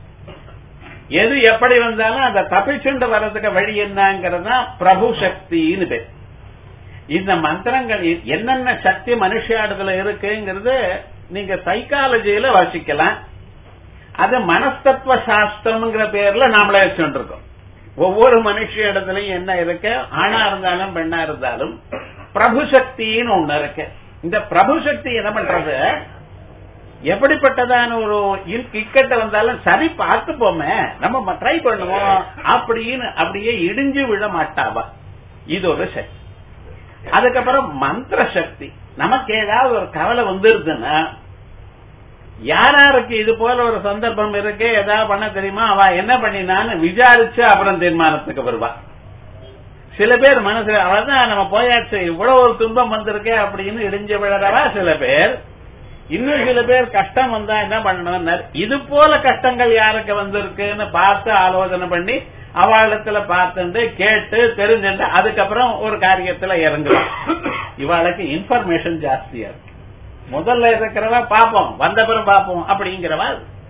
எது எப்படி வந்தாலும் அந்த தப்பிச்சுண்டு வர்றதுக்கு வழி என்னங்கிறதா பிரபு சக்தின்னு பேர். இந்த மந்திரங்கள் என்னென்ன சக்தி மனுஷியாடுதல இருக்குங்கிறது நீங்க சைக்காலஜியில வாசிக்கலாம். அது மனஸ்தத்துவ சாஸ்திரம்ங்கிற பேர்ல நாமளே வச்சுட்டு இருக்கோம். ஒவ்வொரு மனுஷ இடத்துலயும் என்ன இருக்கு, ஆணா இருந்தாலும் பெண்ணா இருந்தாலும் பிரபு சக்தின்னு ஒண்ணு இருக்கு. இந்த பிரபு சக்தி என்ன பண்றது, எப்படிப்பட்டதான ஒரு இக்கட்ட வந்தாலும் சரி பார்த்து போமே நம்ம ட்ரை பண்ணுவோம் அப்படின்னு அப்படியே இடிஞ்சு விழ மாட்டாவா. இது ஒரு சக்தி. அதுக்கப்புறம் மந்திர சக்தி. நமக்கு ஏதாவது ஒரு கவலை வந்துருதுன்னா யாராருக்கு இது போல ஒரு சந்தர்ப்பம் இருக்கு, ஏதாவது பண்ண தெரியுமா, அவ என்ன பண்ணினான்னு விசாரிச்சு அப்புறம் தீர்மானத்துக்கு வருவா. சில பேர் மனசுல அவதான் நம்ம போயாச்சு, இவ்வளவு ஒரு துன்பம் வந்திருக்கே அப்படின்னு இடிஞ்சு விழறவா சில பேர். இன்னும் சில பேர் கஷ்டம் வந்தா என்ன பண்ணணும், இது போல கஷ்டங்கள் யாருக்கு வந்திருக்குன்னு பார்த்து ஆலோசனை பண்ணி அவளிடத்துல பார்த்துட்டு கேட்டு தெரிஞ்சுட்டு அதுக்கப்புறம் ஒரு காரியத்துல இறங்குவான். இவாளுக்கு இன்ஃபர்மேஷன் ஜாஸ்தியா இருக்கு. முதல்ல இருக்கிறவா பாப்போம், வந்தப்புறம் பாப்போம் அப்படிங்கிறவா.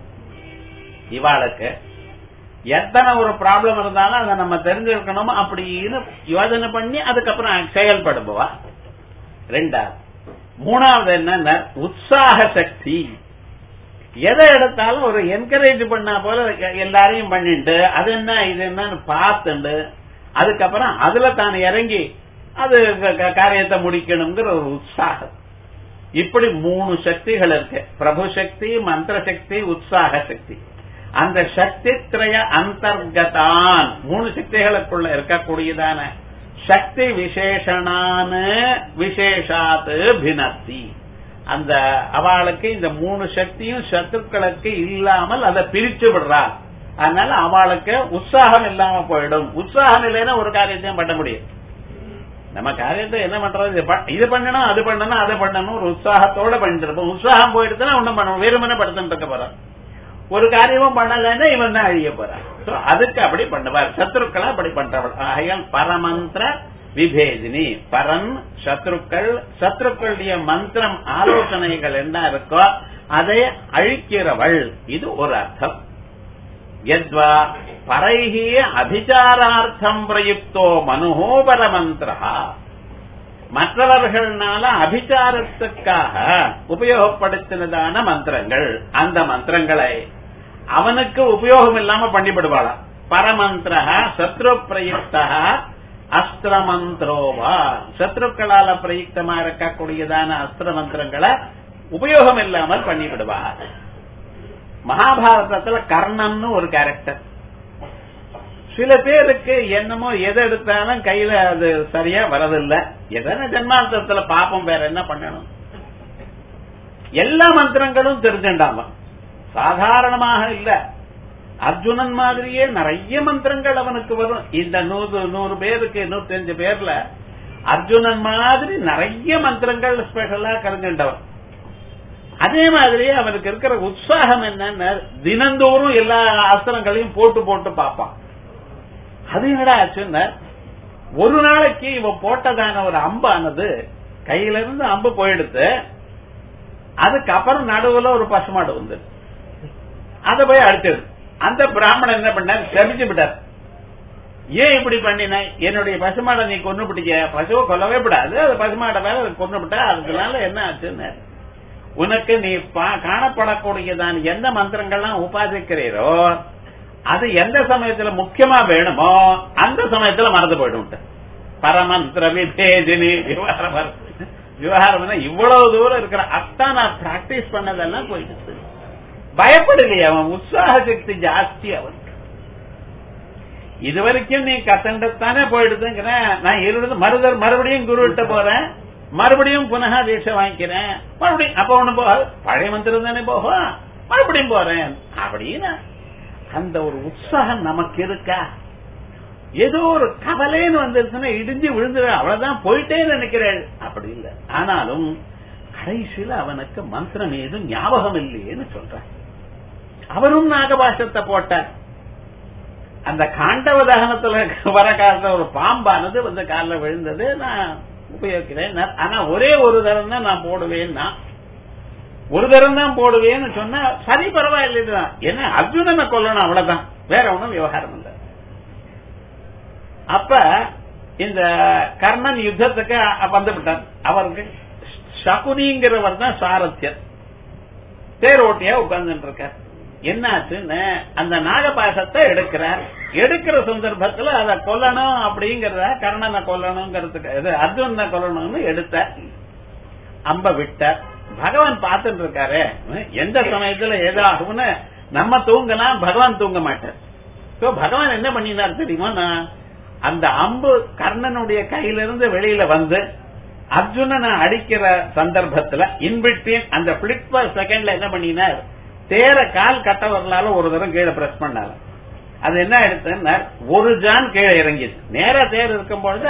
இவாளுக்கு எத்தனை ஒரு ப்ராப்ளம் இருந்தாலும் அதை நம்ம தெரிஞ்சிருக்கணும் அப்படின்னு யோசனை பண்ணி அதுக்கப்புறம் செயல்படுபவா. ரெண்டாவது. மூணாவது என்ன, உற்சாக சக்தி. எதை எடுத்தாலும் ஒரு என்கரேஜ் பண்ணா போல எல்லாரையும் பண்ணிட்டு அது என்ன இது என்னன்னு பார்த்துண்டு அதுக்கப்புறம் அதுல தான் இறங்கி அது காரியத்தை முடிக்கணுங்கிற ஒரு உற்சாகம். இப்படி 3 சக்திகள் இருக்கு. பிரபு சக்தி, மந்திர சக்தி, உற்சாக சக்தி. அந்த சக்தி திரய அந்தர்கதான் 3 சக்திகளுக்குள்ள இருக்கக்கூடியதான சக்தி விசேஷனான விசேஷாத்து பினத்தி. அந்த அவளுக்கு இந்த 3 சக்தியும் சத்துக்களுக்கு இல்லாமல் அதை பிரிச்சு விடுறா. அதனால அவளுக்கு உற்சாகம் இல்லாம போயிடும். உற்சாகம் இல்லைன்னா ஒரு காரியத்தையும் பண்ண முடியும். நம்ம காரியத்தை என்ன பண்றது, இது பண்ணணும் அது பண்ணணும் அதை பண்ணணும் ஒரு உற்சாகத்தோட பண்ணிட்டு இருப்போம். உற்சாகம் போயிடுச்சுன்னா ஒண்ணும் பண்ணணும், வெறுமனை படுத்துட்டு இருக்க போறான். ஒரு காரியமும் பண்ணலன்னா இவன் தான் அழிய போறான். அதுக்கு அப்படி பண்ணுவார், சத்ருக்களை அப்படி பண்றவள். ஆகையால் பரமந்திர விபேதினி. பரன் சத்ருக்கள், சத்ருக்களுடைய மந்திரம் ஆலோசனைகள் என்ன இருக்கோ அதை அழிக்கிறவள். இது ஒரு அர்த்தம். யத்வா பரைஹி அபிச்சாரார்த்தம் பிரயுக்தோ மனுஹோ பரமந்திரா. மற்றவர்களால அபிச்சாரத்துக்காக உபயோகப்படுத்தினதான மந்திரங்கள், அந்த மந்திரங்களை அவனுக்கு உபயோகம் இல்லாம பண்ணிவிடுவாளா. பரமந்திர சத்ரு பிரயுக்த அஸ்திரமந்திரோவா. சத்ருக்களால பிரயுக்தமா இருக்கக்கூடியதான அஸ்திர மந்திரங்களை உபயோகம் இல்லாமல் பண்ணிவிடுவார். மகாபாரதத்துல கர்ணன்னு ஒரு கேரக்டர். சில பேருக்கு என்னமோ எதை எடுத்தாலும் கையில அது சரியா வரதில்லை. எதனா ஜென்மாந்தத்துல பாப்போம், வேற என்ன பண்ணணும். எல்லா மந்திரங்களும் தெரிஞ்சுட்டாங்க, சாதாரணமாக இல்ல. அர்ஜுனன் மாதிரியே நிறைய மந்திரங்கள் அவனுக்கு வரும். இந்த 100 பேருக்கு 105 பேர்ல அர்ஜுனன் மாதிரி நிறைய மந்திரங்கள் ஸ்பெஷலா கருங்கண்டவன். அதே மாதிரியே அவனுக்கு இருக்கிற உற்சாகம் என்னன்னா தினந்தோறும் எல்லா அஸ்திரங்களையும் போட்டு போட்டு பார்ப்பான். அது என்னடா ஆச்சுன்னா ஒரு நாளைக்கு இவன் போட்டதான ஒரு அம்பானது கையில இருந்து அம்பு போயிடுத்து. அதுக்கப்புறம் நடுவுல ஒரு பசுமாடு வந்து அதை போய் அடிச்சது. அந்த பிராமணன் என்ன பண்ணார், சபிச்சு விட்டார். ஏன் இப்படி பண்ணின, என்னுடைய பசுமாடை நீ கொண்டு பிடிக்க, பசுவை கொல்லவே விடாது, அது பசுமாடை வேலை கொண்டு விட்டா அதனால என்ன ஆச்சுன்னு, உனக்கு நீ காணப்படக்கூடியதான் எந்த மந்திரங்கள்லாம் உபாசிக்கிறீரோ அது எந்த சமயத்துல முக்கியமா வேணுமோ அந்த சமயத்துல மறந்து போயிடும். பரமந்திர விபேதினி. விவகாரம் இவ்வளவு தூரம் இருக்கிற அத்தான் நான் பிராக்டிஸ் பண்ணதெல்லாம் போயிடுச்சு. பயப்படலையே அவன், உற்சாக சக்தி ஜாஸ்தி அவனுக்கு. இதுவரைக்கும் நீ கத்தண்டத்தானே போயிடுதுங்கிற, நான் இருந்து மறுபடியும் குரு கிட்ட போறேன், மறுபடியும் புனகா தீட்சை வாங்கிக்கிறேன், மறுபடியும் அப்ப ஒண்ணு போக பழைய மந்திரம் தானே போகும், மறுபடியும் போறேன் அப்படின்னு அந்த ஒரு உற்சாகம் நமக்கு இருக்கா? ஏதோ ஒரு கவலைன்னு வந்துருச்சுன்னா இடிஞ்சு விழுந்துரு, அவ்வளவுதான் போயிட்டே நினைக்கிறேன். அப்படி இல்லை. ஆனாலும் கடைசியில அவனுக்கு மந்திரம் ஏதும் ஞாபகம் இல்லையேன்னு சொல்றான். அவரும் நாகபாஷத்தை போட்டார். அந்த காண்டவ தகனத்துல வர காலத்துல ஒரு பாம்பானது வந்து காலில் விழுந்தது, நான் உபயோகிக்கிறேன். ஆனா ஒரே ஒரு தரம் தான் நான் போடுவேன்னா, ஒரு தரம் தான் போடுவேன்னு சொன்னா சரி பரவாயில்லைதான். ஏன்னா அர்ஜுனனை கொல்லணும், அவ்வளவுதான், வேற ஒண்ணும் விவகாரம் இல்லை. அப்ப இந்த கர்ணன் யுத்தத்துக்கு வந்துவிட்டார். அவருக்கு சகுனிங்கிறவர் தான் சாரத்தியர், தேரோட்டியா உட்கார்ந்துட்டு இருக்கார். என்னாச்சுன்னு அந்த நாகபாசத்தை எடுக்கிற சந்தர்ப்பத்துல அதை கொல்லணும் அப்படிங்கறத, கர்ணனை கொல்லணுங்கிறதுக்கு அர்ஜுனனை கொல்லணும்னு எடுத்த அம்ப விட்ட. பகவான் பார்த்துட்டு இருக்காரு, எந்த சமயத்துல ஏதாகும்னு நம்ம தூங்கலாம், பகவான் தூங்க மாட்டார். பகவான் என்ன பண்ணினார் தெரியுமா, அந்த அம்பு கர்ணனுடைய கையிலிருந்து வெளியில வந்து அர்ஜுனனை அடிக்கிற சந்தர்ப்பத்துல இன்பிட்வீன் அந்த பிளிப் செகண்ட்ல என்ன பண்ணினார், தேர கால் கட்ட வரலால ஒரு தரம் கீழே பிரஸ் பண்ணாரு. அது என்ன எடுத்துன்னா ஒரு ஜான் கீழே இறங்கிது. நேர தேர் இருக்கும் பொழுது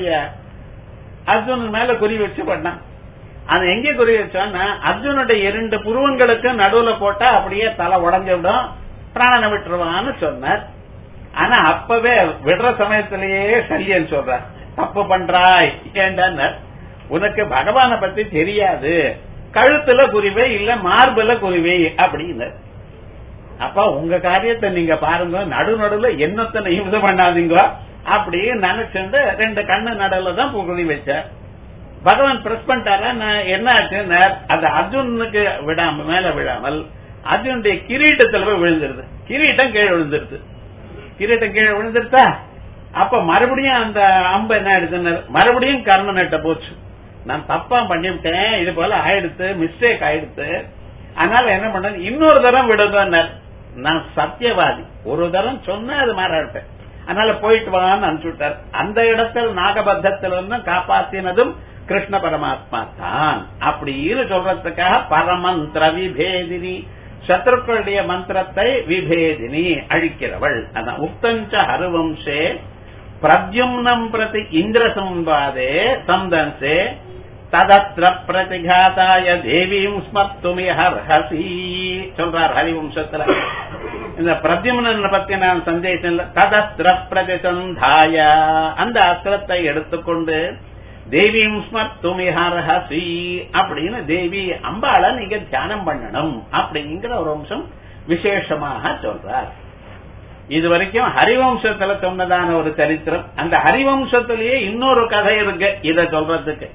அர்ஜுனன் மேல குறி வச்சு பண்ணான். அது எங்கே குறி வச்சோன்னா அர்ஜுனுடைய 2 புருவங்களுக்கு நடுவுல போட்டா அப்படியே தலை உடஞ்சு விடும், பிராணனை விட்டுருவான்னு சொன்னார். ஆனா அப்பவே விடுற சமயத்திலேயே சல்லியன் சொல்றார், தப்பு பண்றாய் ஏண்டான்னு, உனக்கு பகவானை பத்தி தெரியாது, கழுத்துல குறிவை இல்ல மார்புல குறிவை அப்படின்னு. அப்ப உங்க காரியத்தை நீங்க பாருங்க, நடுநடுல என்னத்தனை இது பண்ணாதீங்க அப்படின்னு நினைச்சுட்டு 2 கண்ணு நடுவுல தான் குறி வச்சார். பகவான் பிரஸ் பண்ணிட்டாரா, என்ன ஆச்சுன்னா அது அர்ஜுனுக்கு மேல விழாமல் அர்ஜுனுடைய கிரீட்டத்துல போய் விழுந்துருது. கிரீட்டம் கீழே விழுந்துருது. கிரீட்டம் கீழே விழுந்துருத்தா, அப்ப மறுபடியும் அந்த அம்பு என்ன ஆயிடுச்சுன்னு மறுபடியும் கர்ணன்ட்ட போச்சு. நான் தப்பா பண்ணிவிட்டேன், இது போல ஆயிடுத்து, மிஸ்டேக் ஆயிடுத்து, அதனால என்ன பண்ண இன்னொரு தரம் விடுதான். நான் சத்தியவாதி, ஒரு தரம் சொன்ன அது மாறாட்டேன், அதனால போயிட்டு வான்னு அனுப்பிச்சுட்டார். அந்த இடத்தில் நாகபத்தத்திலிருந்து காப்பாத்தினதும் கிருஷ்ண பரமாத்மா தான் அப்படின்னு சொல்றதுக்காக பரமந்திர விபேதினி, சத்ருக்களுடைய மந்திரத்தை விபேதினி அழிக்கிறவள். அதான் உக்தஞ்ச ஹருவம்சே பிரத்யும்னம் பிரதி இந்திர சம்பாதே சம்தன்சே ததத்ர பிரதிகாதாய தேவீம் ஸ்மர்த்துமிஹர்ஹசி சொல்றார் ஹரிவம்சத்துல. இந்த பிரத்யும்னன் பத்தி நான் சந்தேகம் இல்லை. ததத்ர பிரதிசந்தாய அந்த அஸ்திரத்தை எடுத்துக்கொண்டு தேவீம் ஸ்மர்த்துமிஹர்ஹசி அப்படின்னு தேவி அம்பாளை நீங்க தியானம் பண்ணணும் அப்படிங்கிற ஒரு அம்சம் விசேஷமாக சொல்றார். இதுவரைக்கும் ஹரிவம்சத்துல சொன்னதான ஒரு சரித்திரம். அந்த ஹரிவம்சத்திலேயே இன்னொரு கதை இருக்கு இத சொல்றதுக்கு.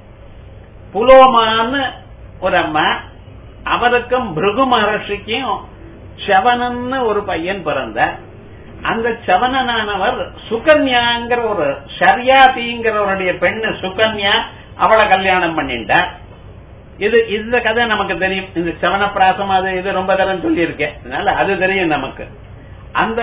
புலோமான்னு ஒரு அம்மா, அவருக்கும் பிருகு மகர்ஷிக்கும் சவனன்னு ஒரு பையன் பிறந்தார். அந்த சவனனானவர் சுகன்யாங்கிற ஒரு ஷர்யாதிங்கிறவருடைய பெண்ணு சுகன்யா, அவளை கல்யாணம் பண்ணிட்டார். இது இந்த கதை நமக்கு தெரியும். இந்த சவன பிராசம் அது இது ரொம்ப தரம் சொல்லி இருக்கேன், அதனால அது தெரியும் நமக்கு. அந்த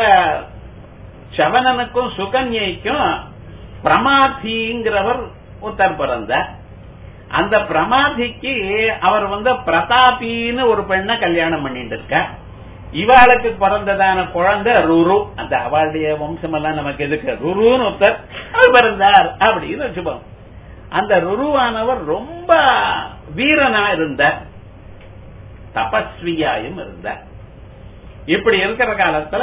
சவனனுக்கும் சுகன்யைக்கும் பிரமாதிங்கிறவர் ஒருத்தர் பிறந்தார். அந்த பிரமாதிக்கு அவர் பிரதாபின்னு ஒரு பெண்ணை கல்யாணம் பண்ணிட்டு இருக்க. இவாளுக்கு பிறந்ததான குழந்தை ருரு. அந்த அவளுடைய வம்சம் எல்லாம் நமக்கு எதுக்கு, ருருன்னு ஒருத்தர் அவர் பிறந்தார் அப்படின்னு வச்சுப்போம். அந்த ருருவானவர் ரொம்ப வீரனா இருந்தார், தபஸ்வியாயும் இருந்தார். இப்படி இருக்கிற காலத்துல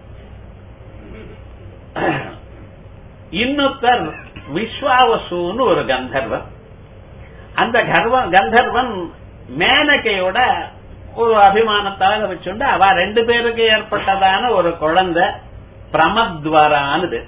இன்னொருத்தர் விஸ்வாவசுன்னு ஒரு கந்தர்வன். அந்த கந்தர்வன் மேனகையோட ஒரு அபிமானத்தாக வச்சுண்டு அவ 2 பேருக்கு ஏற்பட்டதான ஒரு குழந்தை பிரமத்வரானது.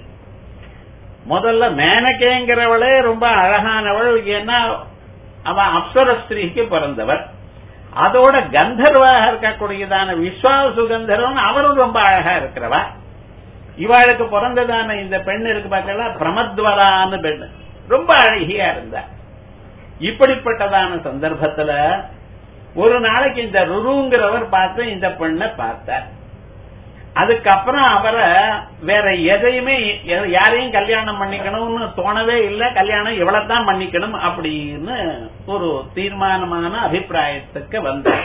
முதல்ல மேனகைங்கிறவளே ரொம்ப அழகானவள், ஏன்னா அவ அப்சர ஸ்திரீக்கு பிறந்தவர். அதோட கந்தர்வாக இருக்கக்கூடியதான விஸ்வாசு கந்தர்வன் அவரும் ரொம்ப அழகா இருக்கிறவா. இவாளுக்கு பிறந்ததான இந்த பெண் இருக்கு பார்த்தா பிரமத்வரான்னு பெண், ரொம்ப அழகியா இருந்தா. இப்படிப்பட்டதான சந்தர்ப்பத்துல ஒரு நாளைக்கு இந்த ருருங்கிறவர் பார்த்து இந்த பெண்ணை பார்த்தார். அதுக்கப்புறம் அவரை வேற எதையுமே யாரையும் கல்யாணம் பண்ணிக்கணும்னு தோணவே இல்லை. கல்யாணம் இவ்வளவுதான் பண்ணிக்கணும் அப்படின்னு ஒரு தீர்மானமான அபிப்பிராயத்துக்கு வந்தார்.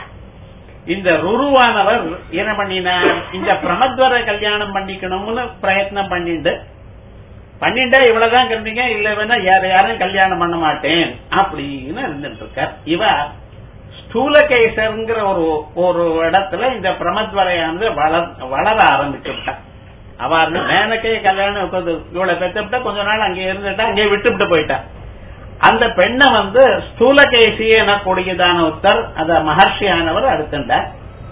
இந்த ருருவானவர் என்ன பண்ணினார், இந்த பிரமத்வரை கல்யாணம் பண்ணிக்கணும்னு பிரயத்னம் பண்ணிட்டா இவ்வளவுதான் கண்டிங்க, இல்ல வேணா யாரையும் கல்யாணம் பண்ண மாட்டேன் அப்படின்னு இருந்துட்டு இருக்கார். இவ ஸ்தூலகேசர்ங்கிற ஒரு இடத்துல இந்த பிரமத்வரையானது வளர ஆரம்பிச்சுட்டார். அவர் மேனக்கே கல்யாணம் இவ்வளவு பெற்றுட்டா கொஞ்ச நாள் அங்கே இருந்துட்டா, அங்கே விட்டுவிட்டு போயிட்டா. அந்த பெண்ணை ஸ்தூலகேசி எனக்கூடியதான ஒருத்தர், அத மகர்ஷியானவர் அடுத்துட்டார்.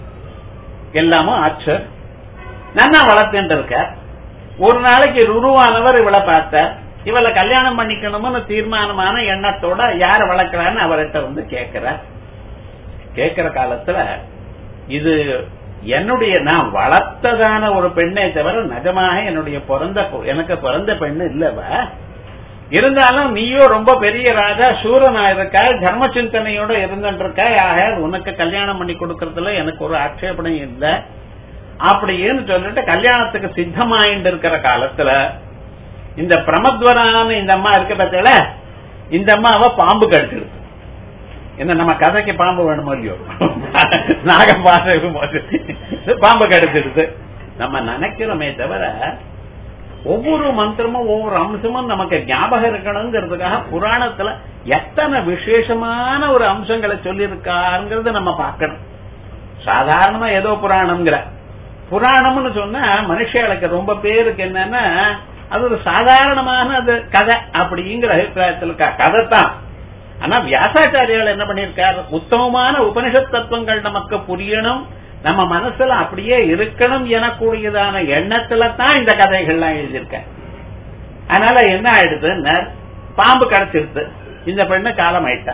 எல்லாமும் ஆச்சு, நல்லா வளர்த்துட்டு இருக்கார். ஒரு நாளைக்கு ருருவானவர் இவளை பார்த்தார். இவளை கல்யாணம் பண்ணிக்கணும்னு தீர்மானமான எண்ணத்தோட யார வளர்க்கிறான்னு அவர்கிட்ட கேட்கிறார். கேட்கிற காலத்துல இது என்னுடைய நான் வளர்த்ததான ஒரு பெண்ணை தவிர நிஜமாக எனக்கு பிறந்த பெண்ணு இல்லவ. இருந்தாலும் நீயோ ரொம்ப பெரிய ராஜா சூரனா இருக்க, தர்ம சிந்தனையோட இருந்துட்டு இருக்க, ஆக உனக்கு கல்யாணம் பண்ணி கொடுக்கறதுல எனக்கு ஒரு ஆட்சேபனை இல்லை அப்படின்னு சொல்லிட்டு கல்யாணத்துக்கு சித்தமாயிட்டு இருக்கிற காலத்துல இந்த பிரமத்வரான இந்த அம்மா இருக்க பத்தில இந்த அம்மாவை பாம்பு கடிச்சிடுது. என்ன நம்ம கதைக்கு பாம்பு வேணுமோ இல்லையோ, நாகம் பாம்பு கடிச்சிடுது. நம்ம நினைக்கிறோமே தவிர ஒவ்வொரு மந்திரமும் ஒவ்வொரு அம்சமும் நமக்கு ஞாபகம் இருக்கணுங்கிறதுக்காக புராணத்துல எத்தனை விசேஷமான ஒரு அம்சங்களை சொல்லியிருக்காருங்கிறத நம்ம பார்க்கணும். சாதாரணமா ஏதோ புராணம்னு சொன்னா மனுஷர்களுக்கு ரொம்ப பேருக்கு என்னன்னா அது ஒரு சாதாரணமான அது கதை அப்படிங்கிற அபிப்பிராயத்தில் கதை தான். ஆனா வியாசாச்சாரியால் என்ன பண்ணிருக்காரு, உத்தமமான உபனிஷத் தத்துவங்கள் நமக்கு புரியணும், நம்ம மனசுல அப்படியே இருக்கணும் எனக்கூடியதான எண்ணத்துல தான் இந்த கதைகள்லாம் எழுதியிருக்க. அதனால என்ன ஆயிடுது, பாம்பு கடைச்சிருது, இந்த பெண்ணு காலம் ஆயிட்டா.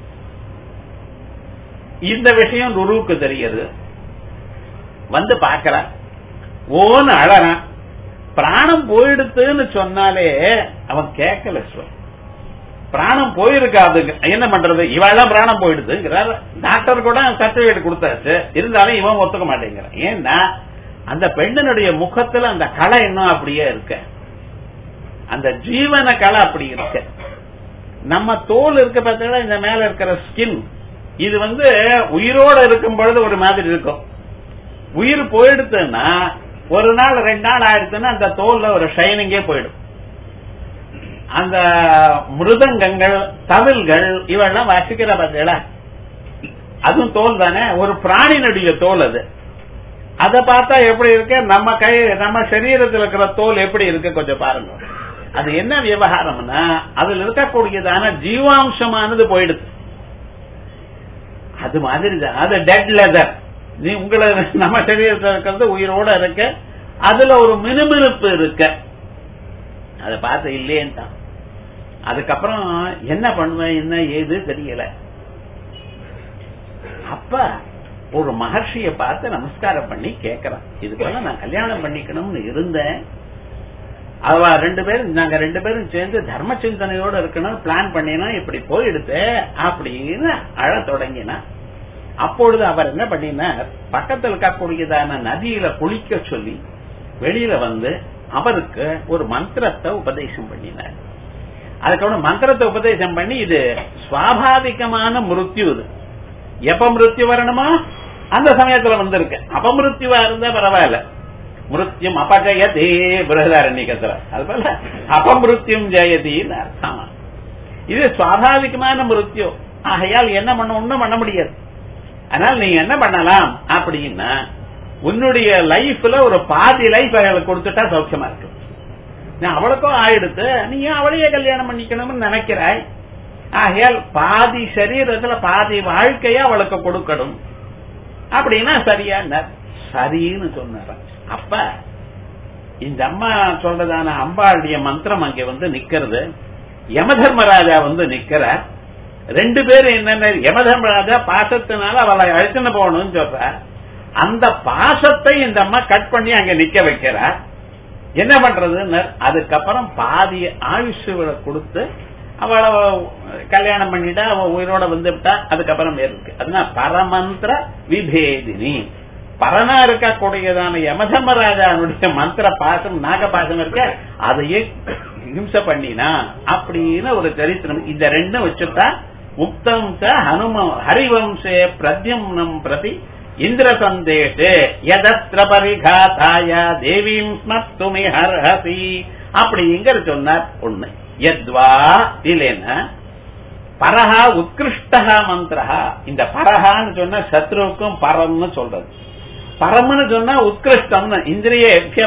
இந்த விஷயம் குருவுக்கு தெரியுது, வந்து பாக்கற ஓன்னு அழறான். பிராணம் போயிடுத்துன்னு சொன்னாலே அவன் கேட்கல. பிராணம் போயிருக்காது, என்ன பண்றது, இவெல்லாம் பிராணம் போயிடுதுங்கிறார். டாக்டர் கூட சர்டிபிகேட் கொடுத்தாச்சு, இருந்தாலும் இவன் ஒத்துக்க மாட்டேங்கிறான். ஏன்னா அந்த பெண்ணினுடைய முகத்துல அந்த கலை இன்னும் அப்படியே இருக்க, அந்த ஜீவன கலை அப்படி இருக்க. நம்ம தோல் இருக்க பார்த்தா இந்த மேல இருக்கிற ஸ்கின் இது உயிரோட இருக்கும் பொழுது ஒரு மாதிரி இருக்கும். உயிர் போயிடுத்துன்னா ஒரு நாள் 2 நாள் ஆயிடுச்சுன்னா அந்த தோல்ல ஒரு ஷைனிங்கே போயிடும். அந்த மிருதங்கங்கள் தவில்கள் இவெல்லாம் வாசிக்கிற பார்த்தீங்களா, அதுவும் தோல் தானே, ஒரு பிராணினுடைய தோல் அது. அதை பார்த்தா எப்படி இருக்கு, நம்ம சரீரத்தில் இருக்கிற தோல் எப்படி இருக்கு கொஞ்சம் பாருங்க. அது என்ன விவகாரம்னா அதுல இருக்கக்கூடியதான ஜீவாம்சமானது போயிடுது. அது மாதிரி தான் அது டெட் லெதர். நீ உங்களை நம்ம சரீரத்தில் இருக்கிறது உயிரோட இருக்க, அதுல ஒரு மினுமினுப்பு இருக்க, அதை பார்த்து இல்லையேன்ட்டான். அதுக்கப்புறம் என்ன பண்ணுவேன் என்ன ஏது தெரியல. அப்ப ஒரு மகர்ஷிய பார்த்து நமஸ்காரம் பண்ணி கேட்கறான், இது போல நான் கல்யாணம் பண்ணிக்கணும்னு இருந்தேன், அவ நாங்க 2 பேரும் சேர்ந்து தர்ம சிந்தனையோட இருக்கணும் பிளான் பண்ணினா இப்படி போயிடுத்து அப்படின்னு அழ தொடங்கினா. அப்பொழுது அவர் என்ன பண்ணினார், பக்கத்தில் இருக்கக்கூடியதான நதியில குளிக்க சொல்லி வெளியில வந்து அவருக்கு ஒரு மந்திரத்தை உபதேசம் பண்ணினார். அதுக்கப்புறம் மந்திரத்தை உபதேசம் பண்ணி இது சுவாபாவிகமான மிருத்யு, இது எப்ப மிருத்யு வரணுமோ அந்த சமயத்துல வந்திருக்கு. அபமிருத்யுவா இருந்தா பரவாயில்ல, மிருத்யும் அபஜயதே பிரகதாரண்யத்துல, அது போல அபமிருத்யும் ஜெயதின்னு அர்த்தமா. இது சுவாபாவிகமான மிருத்யு. ஆகையால் என்ன ஒண்ணும் பண்ண முடியாது. அதனால நீங்க என்ன பண்ணலாம் அப்படின்னா உன்னுடைய லைஃப்ல ஒரு பாதி லைஃப் அவளுக்கு கொடுத்துட்டா சௌக்கியமா இருக்கு. அவளுக்கும் ஆயிடுத்து, நீங்க அவளையே கல்யாணம் பண்ணிக்கணும்னு நினைக்கிறாய். ஆகையால் பாதி சரீரத்துல பாதி வாழ்க்கைய அவளுக்கு கொடுக்கணும் அப்படின்னா சரியா சரின்னு சொன்னார். அப்ப இந்த அம்மா சொல்றதான அம்பாளுடைய மந்திரம் அங்க நிக்கிறது. யமதர்மராஜா நிக்கிறார். 2 பேரும் என்னென்ன, யமதர்மராஜா பாசத்தினால அவளை அழைச்சுன்னு போகணும்னு சொல்ற, அந்த பாசத்தை இந்த அம்மா கட் பண்ணி அங்க நிக்க வைக்கிறார். என்ன பண்றதுன்னு அதுக்கப்புறம் பாதி ஆயுஷுகளை கொடுத்து அவளை கல்யாணம் பண்ணிட்டா, அவ உயிரோட வந்துவிட்டா, அதுக்கப்புறம் இருக்கு. அதனால பரமந்திர விபேதினி, பரனா இருக்கக்கூடியதான யமதர்மராஜாவுடைய மந்திர பாசம் நாகபாசம் இருக்க, அதையே ஹிம்சை பண்ணினா அப்படின்னு ஒரு சரித்திரம். இந்த 2 வச்சுட்டா உக்தம் ஹரிவம்சே பிரத்யும்னம் பிரதி இந்திர சந்தேஷே யதத்ர பரிகாதாய தேவீம் ஸ்மர்த்துமி ஹர்ஹசி அப்படிங்கிற சொன்னார். ஒண்ணு யத்வா இல்லைன்னா பரஹா உத்கிருஷ்டஹா மந்திரஹா. இந்த பரஹான்னு சொன்னா சத்ருவுக்கும் பரம்னு சொல்றது. பரம்னு சொன்னா உத்கிருஷ்டம். இந்திரிய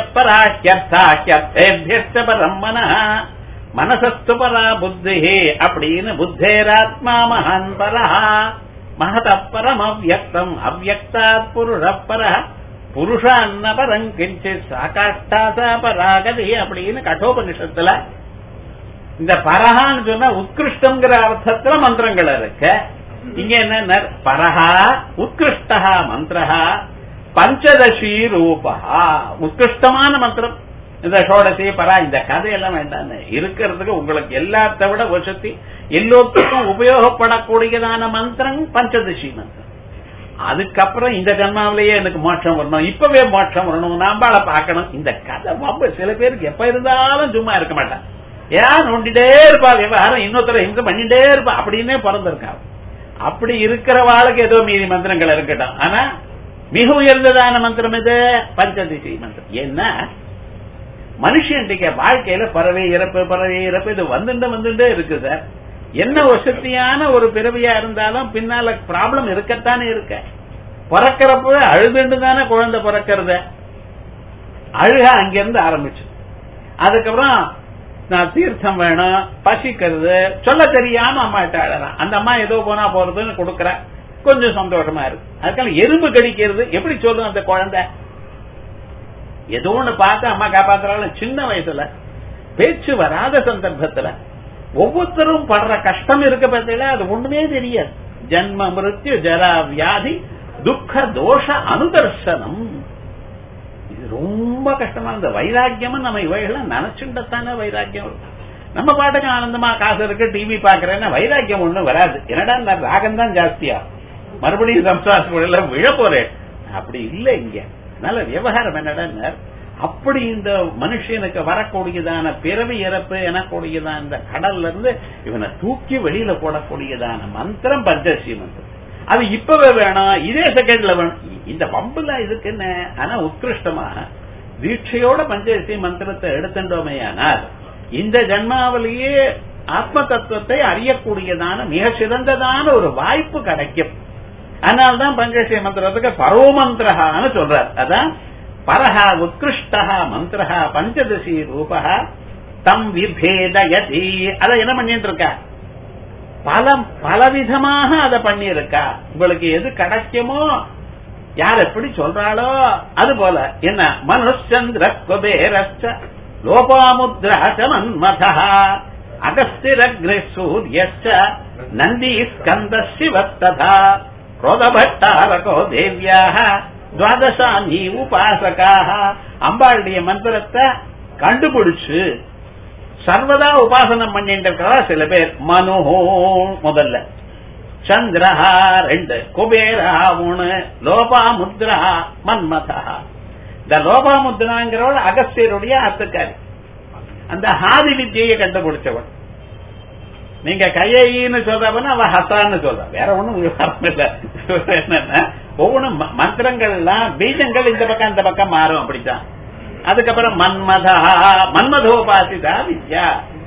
பரம் மனசஸ்து பரா புத்தி அப்படின்னு புத்தேராத்மா மகான் பரஹா மகத பரம் அவ்யக்தம் அவ்யக்தாத் புருஷ பர புருஷான்ன பரம் கிஞ்சித் சாகாஷ்டாசா பராகதி அப்படின்னு கட்டோபனிஷத்துல இந்த பரஹான்னு சொன்னா உத்கிருஷ்டம்ங்கிற அர்த்தத்துல மந்திரங்கள் இருக்கு. இங்க என்ன பரஹா உத்கிருஷ்டஹா மந்திரஹா பஞ்சதசி ரூபா, உத்கிருஷ்டமான மந்திரம். இந்த ஷோடசி பரா இந்த கதையெல்லாம் வேண்டாம், இருக்கிறதுக்கு உங்களுக்கு எல்லாத்த விட வசதி எல்லோருக்கும் உபயோகப்படக்கூடியதான மந்திரம் பஞ்சதசி மந்திரம். அதுக்கப்புறம் இந்த ஜன்மாவிலேயே எனக்கு மோட்சம் வரணும், இப்பவே மோட்சம் வரணும், நாம்பால பார்க்கணும். இந்த கதை சில பேருக்கு எப்ப இருந்தாலும் சும்மா இருக்க மாட்டான். ஏன் நோண்டிட்டே இருப்பா விவகாரம், இன்னொருத்தர ஹிம்சை பண்ணிட்டே இருப்பா அப்படின்னே பிறந்திருக்கா. அப்படி இருக்கிற வாழ்க்கை ஏதோ மீதி மந்திரங்கள் இருக்கட்டும். ஆனா மிக உயர்ந்ததான மந்திரம் இது பஞ்சதிசி மந்திரம். ஏன்னா மனுஷன்டிக்க வாழ்க்கையில பறவை இறப்பு இது வந்துட்டே இருக்கு சார். என்ன வசதியான ஒரு பிறவியா இருந்தாலும் பின்னால ப்ராப்ளம் இருக்கத்தானே இருக்க. பிறக்கிறப்ப அழுதுண்டு தானே குழந்தை பிறக்கிறது. அழுக அங்கிருந்து ஆரம்பிச்சு, அதுக்கப்புறம் நான் தீர்த்தம் வேணும், பசிக்கிறது, சொல்ல தெரியாம அம்மா கிட்ட அழறான். அந்த அம்மா ஏதோ போனா போறதுன்னு கொடுக்கற, கொஞ்சம் சந்தோஷமா இருக்கு. அதுக்கான எறும்பு கடிக்கிறது எப்படி சொல்லும் அந்த குழந்தை? ஏதோ ஒண்ணு பார்த்து அம்மா காப்பாத்துறாங்க. சின்ன வயசுல பேச்சு வராத சந்தர்ப்பத்துல ஒவ்வொருத்தரும் படுற கஷ்டம் இருக்க பார்த்தீங்களா, அது ஒண்ணுமே தெரியாது. ஜன்ம மிருத்யு ஜரா வியாதி துக்க தோஷ அனுதர்சனம், இது ரொம்ப கஷ்டமா. இந்த வைராக்கியம் நம்ம இவைகள்லாம் நினைச்சுட்டத்தானே வைராக்கியம். நம்ம பாட்டுக்கு ஆனந்தமா காசு இருக்கு டிவி பாக்குறேன்னா வைராக்கியம் ஒண்ணும் வராது. என்னடா ராகம் தான் ஜாஸ்தியா, மறுபடியும் சம்சாரத்துல விழ போறேன். அப்படி இல்லை இங்க. அதனால விவகாரம் என்னடா, அப்படி இந்த மனுஷனுக்கு வரக்கூடியதான பிறவி இறப்பு எனக்கூடியதான இந்த கடல்ல இருந்து இவனை தூக்கி வெளியில போடக்கூடியதான மந்திரம் பஞ்சசி மந்திரம். அது இப்பவே வேணும், இதே செகண்ட்ல வேணும். இந்த பம்புல இதுக்கு என்ன? ஆனா உத்கிருஷ்டமா தீட்சையோட பஞ்சசி மந்திரத்தை எடுத்துட்டோமையானால் இந்த ஜன்மாவிலேயே ஆத்ம தத்துவத்தை அறியக்கூடியதான மிக சிறந்ததான ஒரு வாய்ப்பு கிடைக்கும். அதனால்தான் பஞ்சசி மந்திரத்துக்கு பரோமந்திரஹான்னு சொல்றார். அதான் பரஹா உத்கிருஷ்டா மந்திரஹா பஞ்சதசி ரூபா தம் விபேதயதி. அதை என்ன பண்ணிட்டு இருக்கா? பலவிதமாக அதை பண்ணி இருக்கா. உங்களுக்கு எது கிடைக்குமோ, யார் எப்படி சொல்றாளோ அது போல. என்ன மனுஷந்திர குபேரச்ச லோபாமுத்ராச்ச மன்மதா அகஸ்திரக்ரே சூரியச்ச நந்தி ஸ்கந்த சிவத்ததா க்ரோதபட்டாரகோ தேவ்யாக துவாதசாமி உபாசகாக. அம்பாளுடைய மந்திரத்தை கண்டுபிடிச்சு சர்வதா உபாசனம் பண்ணிட்டு இருக்கிறா சில பேர். மனுஹோ முதல்ல, சந்திரஹா 2, குபேரா 3, லோபாமுத்ரா மன்மதா. இந்த லோபாமுத்ராங்கிறவள் அகஸ்தியருடைய அத்துக்காரி, அந்த ஹாதி வித்தியை கண்டுபிடிச்சவள். நீங்க கையின்னு சொல்றவன அவ ஹசான்னு சொல்ற, வேற ஒண்ணும் விவகாரம் இல்ல. என்னன்னா ஒவ்வொன்றும் மந்திரங்கள் எல்லாம் பீஜங்கள் இந்த பக்கம் அந்த பக்கம் மாறும், அப்படித்தான். அதுக்கப்புறம் மன்மதா மன்மதோபாசிதா வித்யா.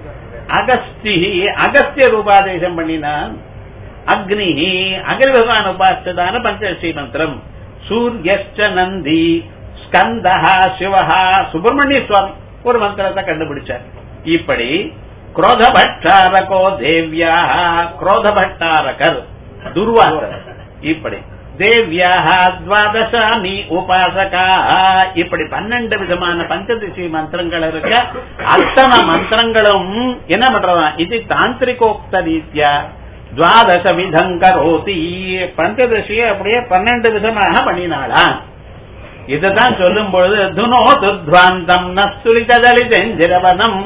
அகஸ்தி அகஸ்தியர் உபாதேசம் பண்ணினான். அக்னி அக்னி பகவான் உபாசிதான பஞ்சசி மந்திரம். சூரியச்ச நந்தி ஸ்கந்தஹா சிவஹா சுப்பிரமணிய சுவாமி ஒரு மந்திரத்தை கண்டுபிடிச்சார். இப்படி குரோதபட்டாரகோ தேவ்யா, குரோதபட்டாரகர் துர்வாசர், இப்படி தேவ்யாக துவாதசாமி உபாசகா, இப்படி 12 விதமான பஞ்சதிசி மந்திரங்கள் இருக்க. அத்தனை மந்திரங்களும் என்ன பண்றதா? இது தாந்திரிகோக்த ரீத்யா துவாதச விதங்கரோதி. பஞ்சதசியை அப்படியே 12 விதமாக பண்ணினாளா. இதுதான் சொல்லும் பொழுது துனோ துத்வாந்தம் நசுலிதலிதெஞ்சிரவனம்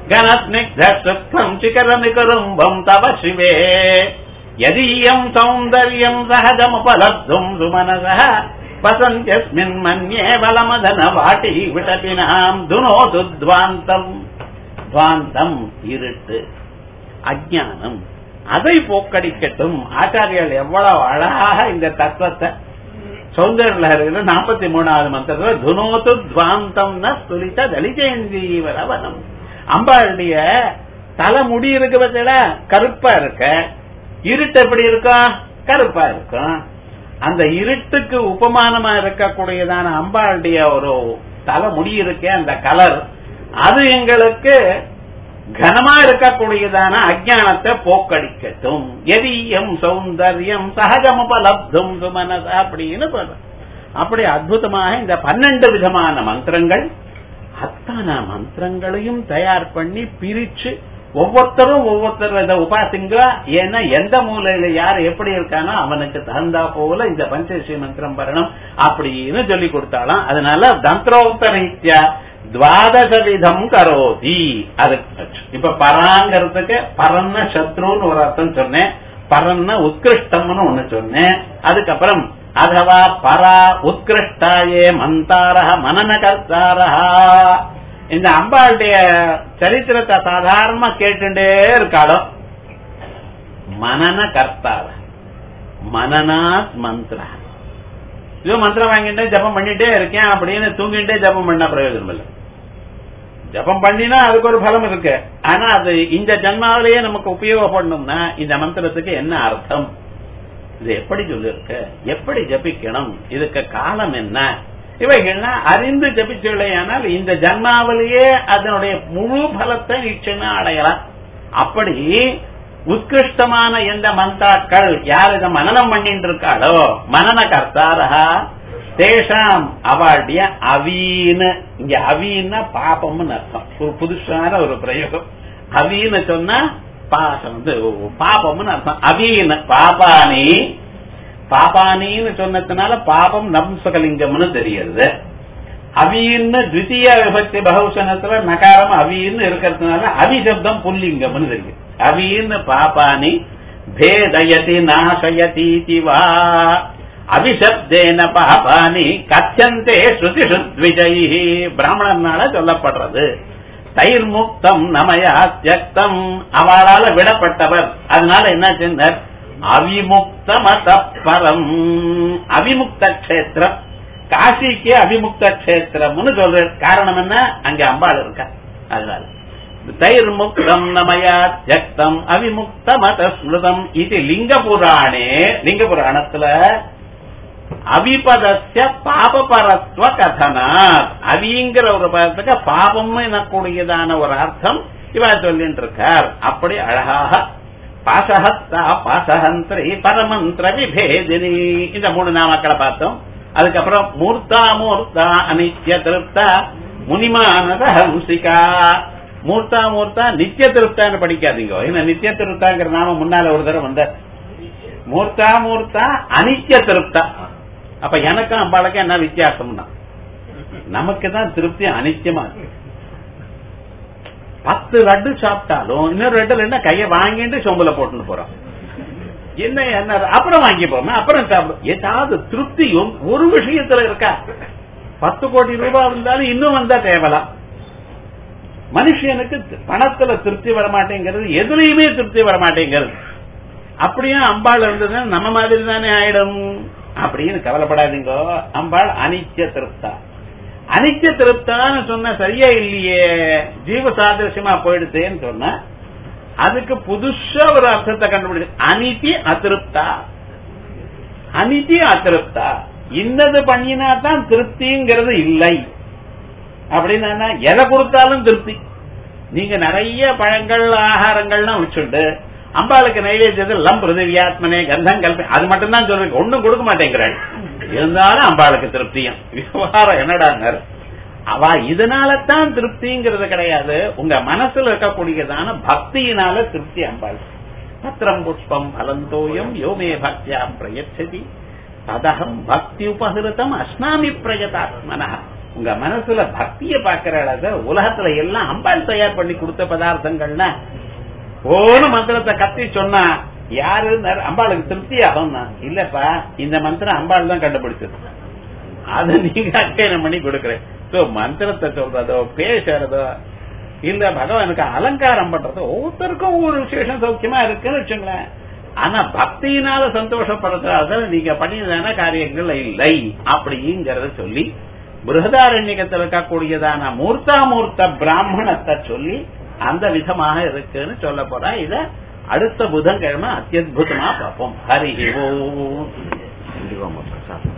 கனஸ்னிக்தம் சிகரமிகரும்பம் தவ சிவே யதீயம் சௌந்தர்யம் சஹஜமுபலப்தும் சுமனசஹ வசந்த்யஸ்மின் மன்யே பலமதன வாட்டி விடபினாம் துனோது துவாந்தம். துவாந்தம் இருட்டு, அஜ்ஞானம், அதை போக்கடிக்கட்டும். ஆச்சாரியர்கள் எவ்வளவு அழகாக இந்த தத்துவத்தை சௌந்தர்யலஹரியில 43வது மந்திரத்தில் துனோது துவாந்தம் ந துலித தலிஜேந்திரவனம். அம்பாளுடைய தலைமுடி இருக்கு பார்த்தீங்களா, கருப்பா இருக்க. இருட்டு எப்படி இருக்கும்? கருப்பா இருக்கும். அந்த இருட்டுக்கு உபமானமா இருக்கக்கூடியதான அம்பாளுடைய ஒரு தலைமுடி இருக்க, அந்த கலர், அது எங்களுக்கு கனமா இருக்கக்கூடியதான அஜ்ஞானத்தை போக்கடிக்கட்டும். எதியம் சௌந்தர்யம் சகஜமுபலப்தும் சுமனச அப்படின்னு சொல்ற. அப்படி அற்புதமாக இந்த 12 விதமான மந்திரங்கள், அத்தனை மந்திரங்களையும் தயார் பண்ணி பிரிச்சு ஒவ்வொருத்தரும் ஒவ்வொருத்தர் இதை உபாசிங்க. ஏன்னா எந்த மூலையில யார் எப்படி இருக்கானோ அவனுக்கு தகுந்தா போல இந்த பஞ்சதசி மந்திரம் வரணும் அப்படின்னு சொல்லி கொடுத்தாலும். அதனால தந்திரோக்தரீத்யா துவாதச விதம் கரோதி. அது இப்ப பராங்கிறதுக்கு பரன்ன சத்ருன்னு ஒரு அர்த்தம் சொன்னேன், பரன்ன உத்கிருஷ்டம்னு ஒண்ணு சொன்னேன். அதுக்கப்புறம் அதவா பரா உத்கிருஷ்டாயே மந்தாரஹ மனநகர்த்தாரஹ. இந்த அம்பாளுடைய சரித்திரத்தை சாதாரணமா கேட்டுட்டே இருக்காளோ மனன கர்த்தாவ மனநாத் மந்திர இதோ மந்திரம் வாங்கிட்டே ஜபம் பண்ணிட்டே இருக்கேன் அப்படின்னு தூங்கிட்டே ஜபம் பண்ண பிரயோஜனம் இல்லை. ஜபம் பண்ணினா அதுக்கு ஒரு பலம் இருக்கு. ஆனா அது இந்த ஜன்மாவிலேயே நமக்கு உபயோகப்படணும்னா இந்த மந்திரத்துக்கு என்ன அர்த்தம், இது எப்படி சொல்லிருக்கு, எப்படி ஜபிக்கணும், இதுக்கு காலம் என்ன, இவைகள்லாம் அறிந்து ஜபிச்சுள்ளையானால் இந்த ஜன்மாவிலேயே அதனுடைய முழு பலத்தை நிச்சயமா அடையலாம். அப்படி உத்கிருஷ்டமான எந்த மந்தாக்கள் யார் இதை மனனம் பண்ணிட்டு இருக்காளோ மனன கர்த்தாரா தேஷாம் அவளுடைய அவீன்னு, இங்க அவீன்னா பாபம்னு அர்த்தம். ஒரு புதுசான ஒரு பிரயோகம். அவீன்னு சொன்னா பாபம்னு அர்த்தம். அவீன பாபானி, பாபானின்னு சொன்னதுனால பாபம் நம்சகலிங்கம்னு தெரியுது. அவீன்னு த்விதீய விபக்தி பகுவசனத்துல நகாரம் அவீன்னு இருக்கிறதுனால அவிசப்தம் புல்லிங்கம்னு தெரியுது. அவீன்னு பாபானி பேதயதி நாசயதி வா அபிசப்தேன பாபானி கச்சந்தே ஸ்ருதிஷுத்விஜை பிராமணனால சொல்லப்படுறது. தயிர் முக்தம் நமயா தியக்தம் அவளால விடப்பட்டவர். அதனால என்ன சொன்னார், அவிமுக்தமத பரம். அவிமுக்த கஷேத்திரம் காசிக்கு அவிமுக்த கஷேத்திரம்னு சொல்ற காரணம் என்ன, அங்க அம்பாள் இருக்கா. அதனால தயிர் முக்தம் நமயா தியக்தம் அவிமுக்தமத ஸ்மிருதம் இது லிங்க புராணே. லிங்க புராணத்துல அவிபதஸ்ய பாபபரத்வ கதனாத், அவிங்கிற ஒரு பதத்துக்கு பாபம் எனக்கூடியதான ஒரு அர்த்தம் இவர் சொல்லிட்டு இருக்கார். அப்படி அழகாக பாசஹஸ்தா பாசஹந்திரி பரமந்திர விபேதினி இந்த 3 நாமக்களை பார்த்தோம். அதுக்கப்புறம் மூர்த்தா மூர்த்தா அனித்ய திருப்தா முனிமானத ஹம்சிகா. மூர்த்தா மூர்த்தா நித்திய திருப்தான்னு படிக்காதீங்க. ஏன்னா நித்திய திருப்தாங்கிற நாம முன்னால ஒரு தடவை வந்த மூர்த்தா மூர்த்தா அனித்ய திருப்தா. அப்ப எனக்கும் அம்பாளுக்கும் என்ன வித்தியாசம்னா, நமக்கு தான் திருப்தி அனித்தியமா இருக்கு. 10 லட்டு சாப்பிட்டாலும் இன்னொரு 2 லட்டு கையை வாங்கிட்டு சொம்புல போட்டுன்னு போறோம். என்ன அப்புறம் வாங்கி போறோம், அப்புறம் சாப்பிடும். ஏதாவது திருப்தி ஒரு விஷயத்துல இருக்கா? 10 கோடி ரூபாய் வந்தாலும் இன்னும் வந்தா தேவலாம். மனுஷனுக்கு பணத்துல திருப்தி வரமாட்டேங்கிறது, எதுலையுமே திருப்தி வரமாட்டேங்கிறது. அப்படியே அம்பாள் இருந்ததுன்னா நம்ம மாதிரி தானே ஆயிடும் அப்படின்னு கவலைப்படாதீங்க. அம்பாள் அனித்ய திருப்தா. அனித்ய திருப்தான்னு சொன்ன சரியா இல்லையே, ஜீவ சாதிருஷ்யமா போயிடுதேன்னு சொன்ன அதுக்கு புதுசா ஒரு அர்த்தத்தை கண்டுபிடிச்சு அனிதி அதிருப்தா. அனிதி அதிருப்தா இன்னது பண்ணினா தான் திருப்திங்கிறது இல்லை அப்படின்னா எதை கொடுத்தாலும் திருப்தி. நீங்க நிறைய பழங்கள் ஆகாரங்கள்லாம் வச்சுட்டு அம்பாளுக்கு நைவேத்தியத்தில் லம் பிருதிவியாத்மனே கந்தம் கல்ப அது மட்டும்தான் சொல்றீங்க, ஒன்னும் கொடுக்க மாட்டேங்கிறாள். இருந்தாலும் அம்பாளுக்கு திருப்தியும் விவகாரம் என்னடாங்க. அவ இதனாலதான் திருப்திங்கிறது கிடையாது, உங்க மனசுல இருக்கக்கூடியதான பக்தியினால திருப்தி அம்பாள். பத்திரம் புஷ்பம் பலந்தோயம் யோமே பக்தியா பிரயச்சதி ததகம் பக்தி உபகிருத்தம் அஸ்னாமி பிரயதாத்மனா. உங்க மனசுல பக்தியை பாக்கிற அளவு உலகத்துல எல்லாம் அம்பாள் தயார் பண்ணி கொடுத்த பதார்த்தங்கள்னா ஓன மந்திரத்தை கத்தி சொன்னா யாரு அம்பாளுக்கு திருப்தி ஆகும். இல்லப்பா இந்த மந்திரம் அம்பாள் தான் கண்டுபிடிச்சது, அது நீங்க அத்தியனம் பண்ணி கொடுக்கறேன். மந்திரத்தை சொல்றதோ பேசுறதோ இல்ல பகவானுக்கு அலங்காரம் பண்றதோ ஒவ்வொருத்தருக்கும் ஒவ்வொரு விசேஷம் சௌக்கியமா இருக்குன்னு வச்சுங்களேன். ஆனா பக்தியினால சந்தோஷப்படுறதால நீங்க பண்ணியதான காரியங்கள் இல்லை அப்படிங்கறத சொல்லி பிருஹதாரண்யத்தில் இருக்கக்கூடியதான மூர்த்தாமூர்த்த பிராமணத்தை சொல்லி அந்த விதமாக இருக்குன்னு சொல்ல போறா. இத அடுத்த புதன்கிழமை அத்தியுதமா பார்ப்போம். ஹரி ஓம்.